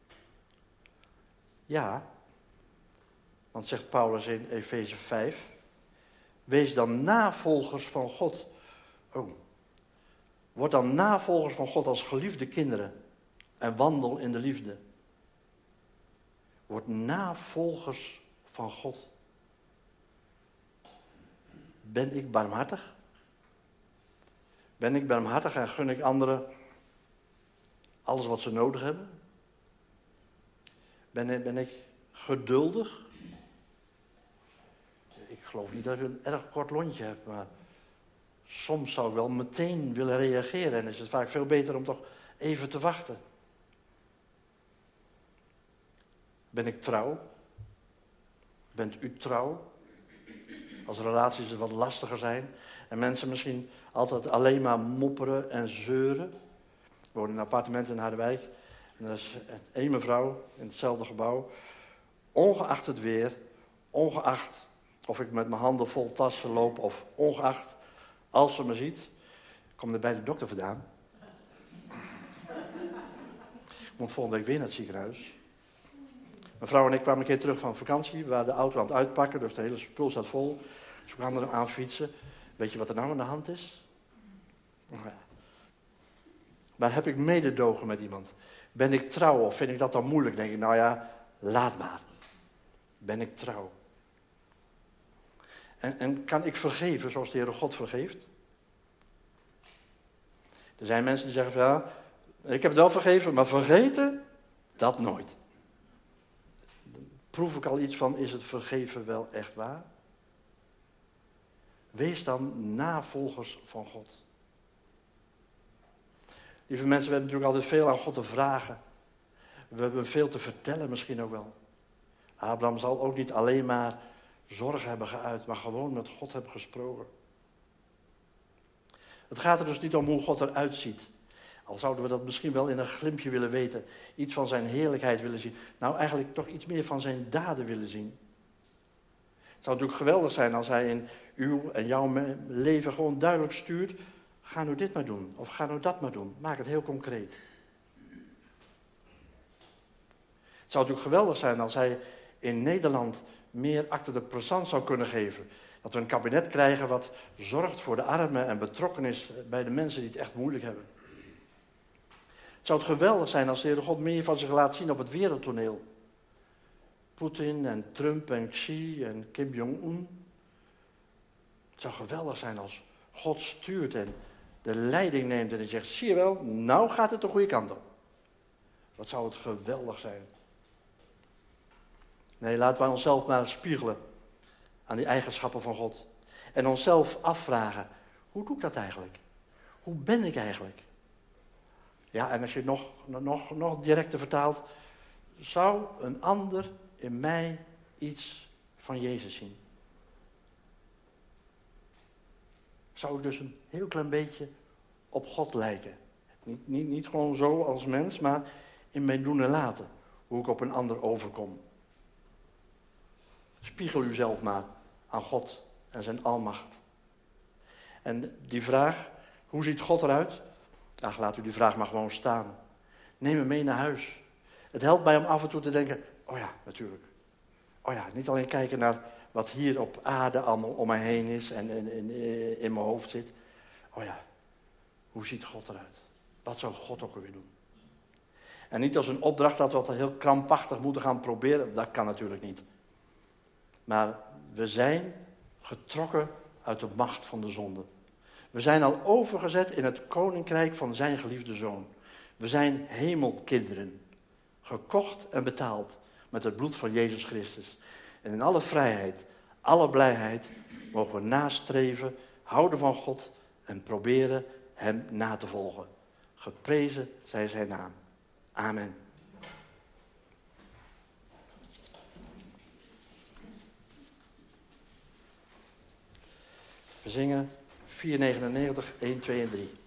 Ja, want zegt Paulus in Efeze vijf, wees dan navolgers van God. Oh, word dan navolgers van God als geliefde kinderen en wandel in de liefde. Word navolgers van God. Ben ik barmhartig? Ben ik barmhartig en gun ik anderen alles wat ze nodig hebben? Ben ik, ben ik geduldig? Ik geloof niet dat ik een erg kort lontje heb, maar soms zou ik wel meteen willen reageren. En is het vaak veel beter om toch even te wachten. Ben ik trouw? Bent u trouw? Als relaties wat lastiger zijn en mensen misschien altijd alleen maar mopperen en zeuren. Ik woon in een appartement in Harderwijk en er is één mevrouw in hetzelfde gebouw. Ongeacht het weer, ongeacht of ik met mijn handen vol tassen loop of ongeacht als ze me ziet, ik kom er bij de dokter vandaan. Ik moet volgende week weer naar het ziekenhuis. Mijn vrouw en ik kwamen een keer terug van vakantie. We waren de auto aan het uitpakken, dus de hele spul staat vol. Dus we gaan er aan fietsen. Weet je wat er nou aan de hand is? Ja. Maar heb ik mededogen met iemand? Ben ik trouw of vind ik dat dan moeilijk? Denk ik, nou ja, laat maar. Ben ik trouw? En, en kan ik vergeven zoals de Heere God vergeeft? Er zijn mensen die zeggen van ja, ik heb het wel vergeven, maar vergeten, dat nooit. Proef ik al iets van, is het vergeven wel echt waar? Wees dan navolgers van God. Lieve mensen, we hebben natuurlijk altijd veel aan God te vragen. We hebben veel te vertellen misschien ook wel. Abraham zal ook niet alleen maar zorg hebben geuit, maar gewoon met God hebben gesproken. Het gaat er dus niet om hoe God eruit ziet. Al zouden we dat misschien wel in een glimpje willen weten. Iets van zijn heerlijkheid willen zien. Nou, eigenlijk toch iets meer van zijn daden willen zien. Het zou natuurlijk geweldig zijn als hij in uw en jouw leven gewoon duidelijk stuurt. Ga nu dit maar doen. Of ga nu dat maar doen. Maak het heel concreet. Het zou natuurlijk geweldig zijn als hij in Nederland meer acte de présence zou kunnen geven. Dat we een kabinet krijgen wat zorgt voor de armen en betrokken is bij de mensen die het echt moeilijk hebben. Het zou het geweldig zijn als de Heere God meer van zich laat zien op het wereldtoneel. Poetin en Trump en Xi en Kim Jong-un. Het zou geweldig zijn als God stuurt en de leiding neemt en hij zegt, zie je wel, nou gaat het de goede kant op. Wat zou het geweldig zijn. Nee, laten wij onszelf maar spiegelen aan die eigenschappen van God. En onszelf afvragen, hoe doe ik dat eigenlijk? Hoe ben ik eigenlijk? Ja, en als je het nog, nog, nog directer vertaalt, zou een ander in mij iets van Jezus zien? Zou ik dus een heel klein beetje op God lijken? Niet, niet, niet gewoon zo als mens, maar in mijn doen en laten. Hoe ik op een ander overkom. Spiegel uzelf maar aan God en zijn almacht. En die vraag, hoe ziet God eruit? Ach, laat u die vraag maar gewoon staan. Neem hem mee naar huis. Het helpt mij om af en toe te denken, oh ja, natuurlijk. Oh ja, niet alleen kijken naar wat hier op aarde allemaal om mij heen is en in, in, in mijn hoofd zit. Oh ja, hoe ziet God eruit? Wat zou God ook weer doen? En niet als een opdracht dat we dat heel krampachtig moeten gaan proberen. Dat kan natuurlijk niet. Maar we zijn getrokken uit de macht van de zonde. We zijn al overgezet in het koninkrijk van zijn geliefde zoon. We zijn hemelkinderen. Gekocht en betaald met het bloed van Jezus Christus. En in alle vrijheid, alle blijheid mogen we nastreven, houden van God en proberen hem na te volgen. Geprezen zij zijn naam. Amen. We zingen vierhonderdnegenennegentig, een, twee en drie.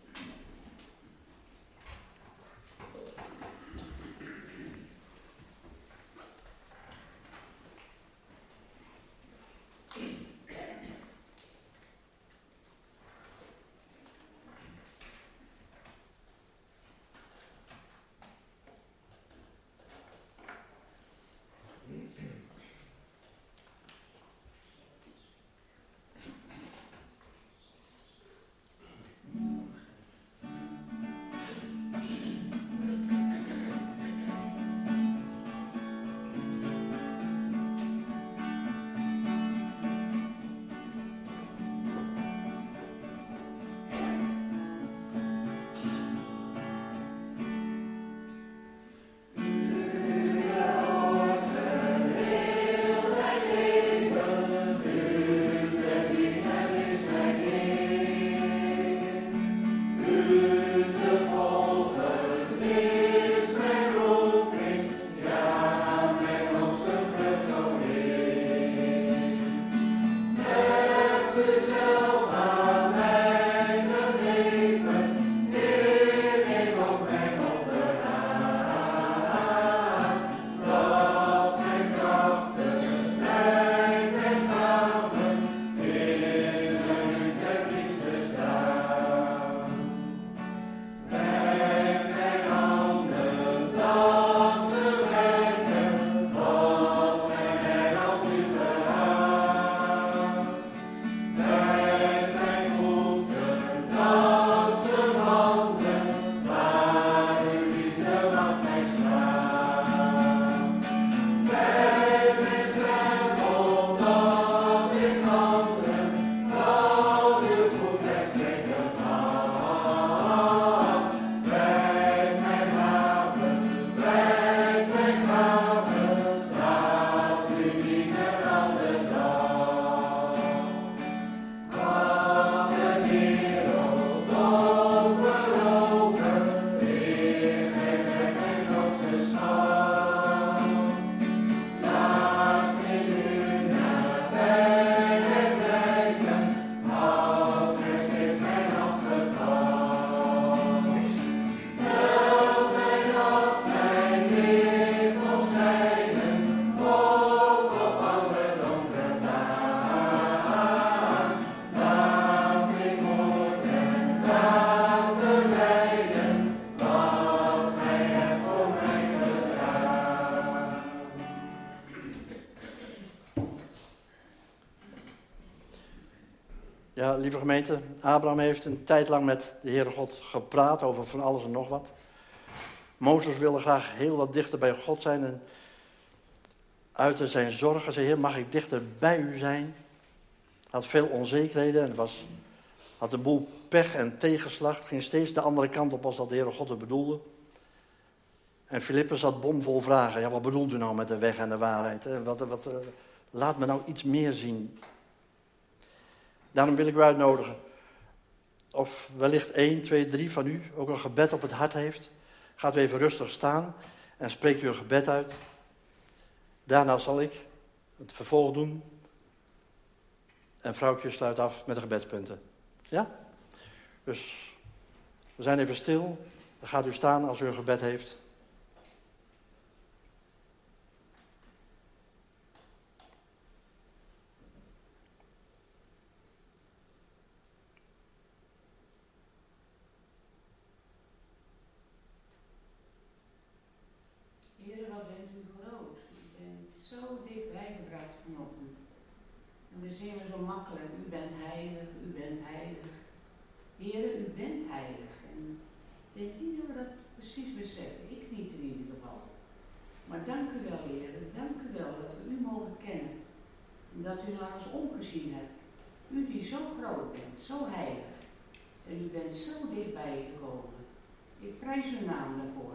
Ja, lieve gemeente, Abraham heeft een tijd lang met de Heere God gepraat over van alles en nog wat. Mozes wilde graag heel wat dichter bij God zijn en uitte zijn zorgen. Zei, Heer, mag ik dichter bij u zijn? Had veel onzekerheden en was, had een boel pech en tegenslag. Ging steeds de andere kant op als dat de Heere God het bedoelde. En Filippus had bomvol vragen. Ja, wat bedoelt u nou met de weg en de waarheid? Wat, wat, uh, laat me nou iets meer zien. Daarom wil ik u uitnodigen. Of wellicht één, twee, drie van u ook een gebed op het hart heeft. Gaat u even rustig staan en spreekt u een gebed uit. Daarna zal ik het vervolg doen. En vrouwtje sluit af met de gebedspunten. Ja? Dus we zijn even stil. Dan gaat u staan als u een gebed heeft. We zingen zo makkelijk, u bent heilig, u bent heilig. Heere, u bent heilig. En ik denk niet dat we dat precies beseffen. Ik niet in ieder geval. Maar dank u wel, Heere. Dank u wel dat we u mogen kennen. En dat u naar ons omgezien hebt. U die zo groot bent, zo heilig. En u bent zo dichtbij gekomen. Ik prijs uw naam daarvoor.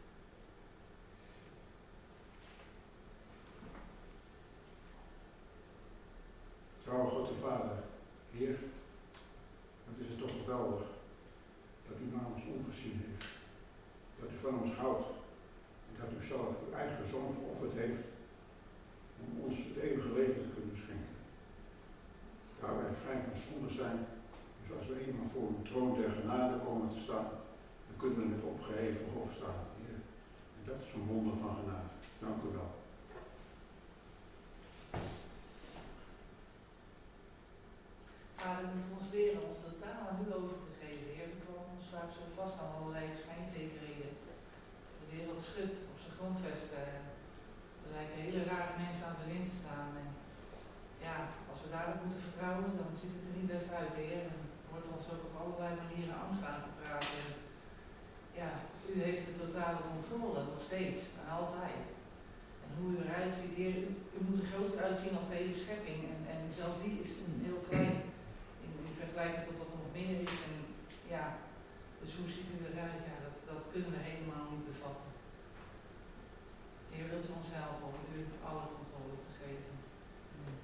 Trouw God de Vader, Heer, wat is het toch geweldig dat u naar ons omgezien heeft, dat u van ons houdt en dat u zelf uw eigen zoon geofferd heeft om ons het eeuwige leven te kunnen schenken. Daar wij vrij van zonde zijn, dus als we eenmaal voor uw troon der genade komen te staan, dan kunnen we met opgeheven hoofd staan, Heer. En dat is een wonder van genade. Dank u wel. Vader, we moeten ons leren ons totaal aan u over te geven. Heer, we komen ons vaak zo vast aan allerlei schijnzekerheden. De wereld schudt op zijn grondvesten. En er lijken hele rare mensen aan de wind te staan. En ja, als we daarop moeten vertrouwen, dan ziet het er niet best uit, Heer. En wordt ons ook op allerlei manieren angst aangepraat. En ja, u heeft de totale controle, nog steeds en altijd. En hoe u eruit ziet, Heer, u, u moet er groter uitzien als de hele schepping. En, en zelfs die is heel klein. Vergelijken tot wat er nog meer is. En ja, dus hoe ziet u eruit? Ja, dat, dat kunnen we helemaal niet bevatten. Heer, wilt u ons helpen om u alle controle te geven? Amen.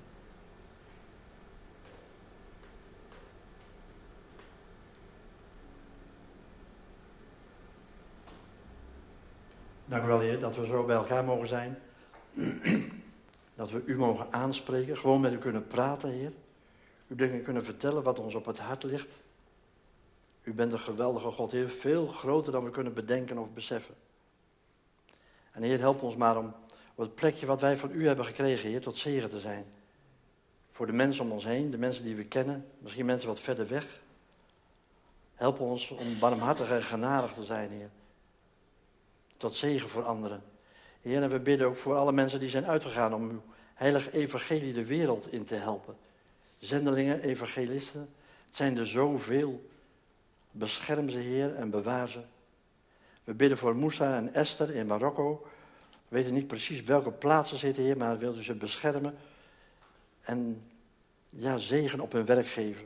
Dank u wel, Heer, dat we zo bij elkaar mogen zijn. Dat we u mogen aanspreken, gewoon met u kunnen praten, Heer. U dingen kunnen vertellen wat ons op het hart ligt. U bent een geweldige God, Heer, veel groter dan we kunnen bedenken of beseffen. En Heer, help ons maar om op het plekje wat wij van u hebben gekregen, Heer, tot zegen te zijn. Voor de mensen om ons heen, de mensen die we kennen, misschien mensen wat verder weg. Help ons om barmhartig en genadig te zijn, Heer. Tot zegen voor anderen. Heer, en we bidden ook voor alle mensen die zijn uitgegaan om uw heilige evangelie de wereld in te helpen. Zendelingen, evangelisten, het zijn er zoveel. Bescherm ze, Heer, en bewaar ze. We bidden voor Moussa en Esther in Marokko. We weten niet precies welke plaats ze zitten, Heer, maar wilt u ze beschermen. En ja, zegen op hun werk geven.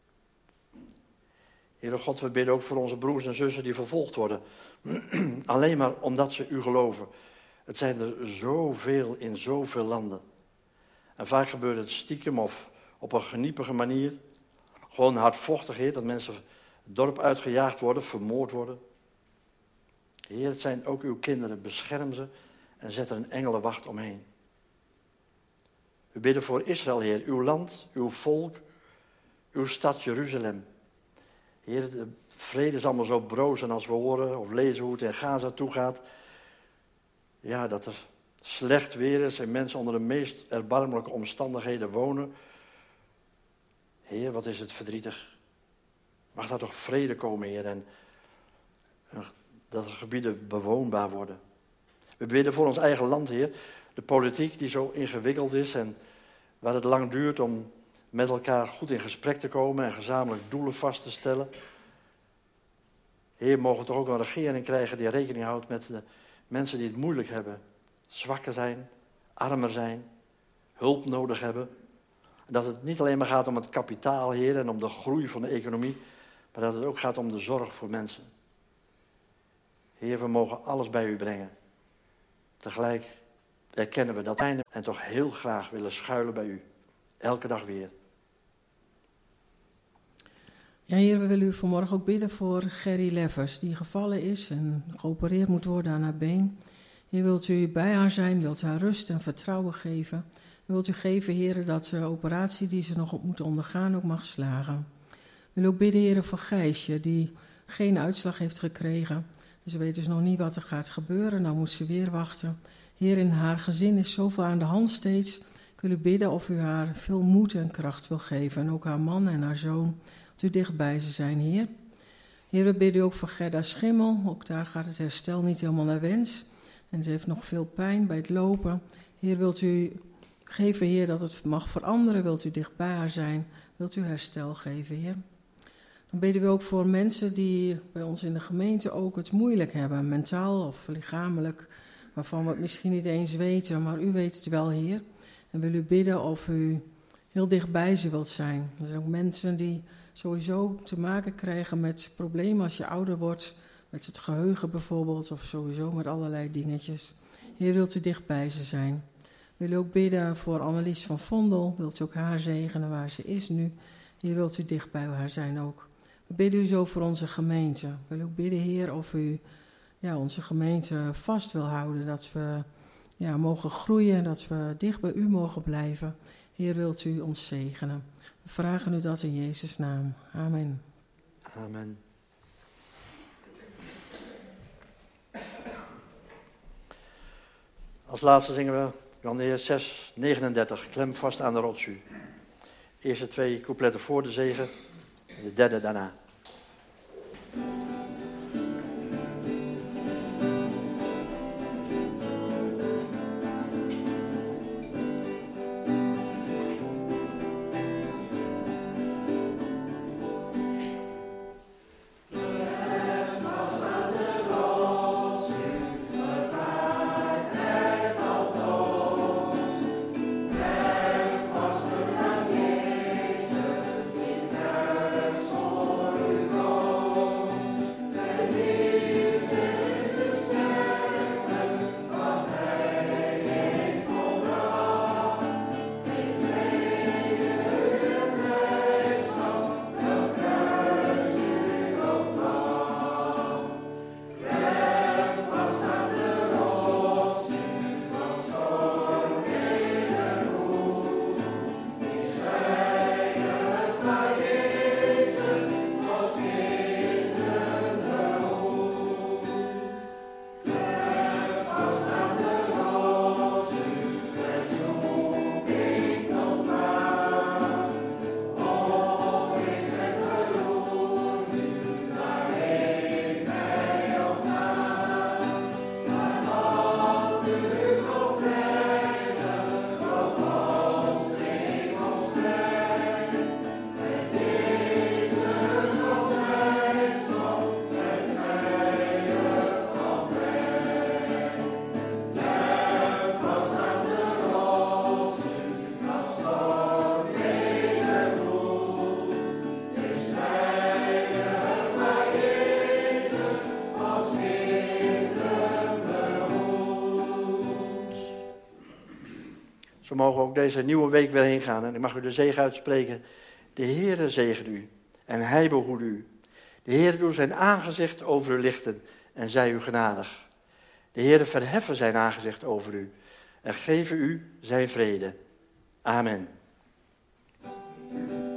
Heere God, we bidden ook voor onze broers en zussen die vervolgd worden. Alleen maar omdat ze u geloven. Het zijn er zoveel in zoveel landen. En vaak gebeurt het stiekem of op een geniepige manier. Gewoon hardvochtig, Heer, dat mensen het dorp uitgejaagd worden, vermoord worden. Heer, het zijn ook uw kinderen, bescherm ze en zet er een engelenwacht omheen. We bidden voor Israël, Heer, uw land, uw volk, uw stad Jeruzalem. Heer, de vrede is allemaal zo broos en als we horen of lezen hoe het in Gaza toegaat. Ja, dat er slecht weer is en mensen onder de meest erbarmelijke omstandigheden wonen. Heer, wat is het verdrietig. Mag daar toch vrede komen, Heer, en, en dat de gebieden bewoonbaar worden. We bidden voor ons eigen land, Heer. De politiek die zo ingewikkeld is en waar het lang duurt om met elkaar goed in gesprek te komen en gezamenlijk doelen vast te stellen. Heer, mogen we toch ook een regering krijgen die rekening houdt met de mensen die het moeilijk hebben. Zwakker zijn, armer zijn, hulp nodig hebben. Dat het niet alleen maar gaat om het kapitaal, Heer, en om de groei van de economie, maar dat het ook gaat om de zorg voor mensen. Heer, we mogen alles bij u brengen. Tegelijk erkennen we dat wij en toch heel graag willen schuilen bij u. Elke dag weer. Ja, Heer, we willen u vanmorgen ook bidden voor Gerry Leffers, die gevallen is en geopereerd moet worden aan haar been. Heer, wilt u bij haar zijn, wilt u haar rust en vertrouwen geven. En wilt u geven, Heer, dat de operatie die ze nog moet ondergaan ook mag slagen. We willen ook bidden, Heer, voor Gijsje, die geen uitslag heeft gekregen. Ze weet dus nog niet wat er gaat gebeuren, nou moet ze weer wachten. Heer, in haar gezin is zoveel aan de hand steeds. Ik wil u bidden of u haar veel moed en kracht wil geven. En ook haar man en haar zoon, dat u dicht bij ze zijn, Heer. Heer, we bidden u ook voor Gerda Schimmel. Ook daar gaat het herstel niet helemaal naar wens. En ze heeft nog veel pijn bij het lopen. Heer, wilt u geven, Heer, dat het mag veranderen. Wilt u dicht bij haar zijn. Wilt u herstel geven, Heer. Dan bidden we ook voor mensen die bij ons in de gemeente ook het moeilijk hebben. Mentaal of lichamelijk. Waarvan we het misschien niet eens weten. Maar u weet het wel, Heer. En wil u bidden of u heel dicht bij ze wilt zijn. Er zijn ook mensen die sowieso te maken krijgen met problemen als je ouder wordt. Met het geheugen bijvoorbeeld. Of sowieso met allerlei dingetjes. Heer, wilt u dicht bij ze zijn. We willen ook bidden voor Annelies van Vondel. Wilt u ook haar zegenen waar ze is nu. Heer, wilt u dicht bij haar zijn ook. We bidden u zo voor onze gemeente. We willen ook bidden, Heer, of u ja, onze gemeente vast wil houden. Dat we ja, mogen groeien, dat we dicht bij u mogen blijven. Heer, wilt u ons zegenen. We vragen u dat in Jezus' naam. Amen. Amen. Als laatste zingen we Johannes zes, negenendertig. Klem vast aan de rots u. Eerste twee coupletten voor de zegen, de derde daarna. Zo mogen we ook deze nieuwe week weer heen gaan. En ik mag u de zegen uitspreken. De Heere zegen u en hij behoede u. De Heere doet zijn aangezicht over u lichten en zij u genadig. De Heere verheffen zijn aangezicht over u en geven u zijn vrede. Amen.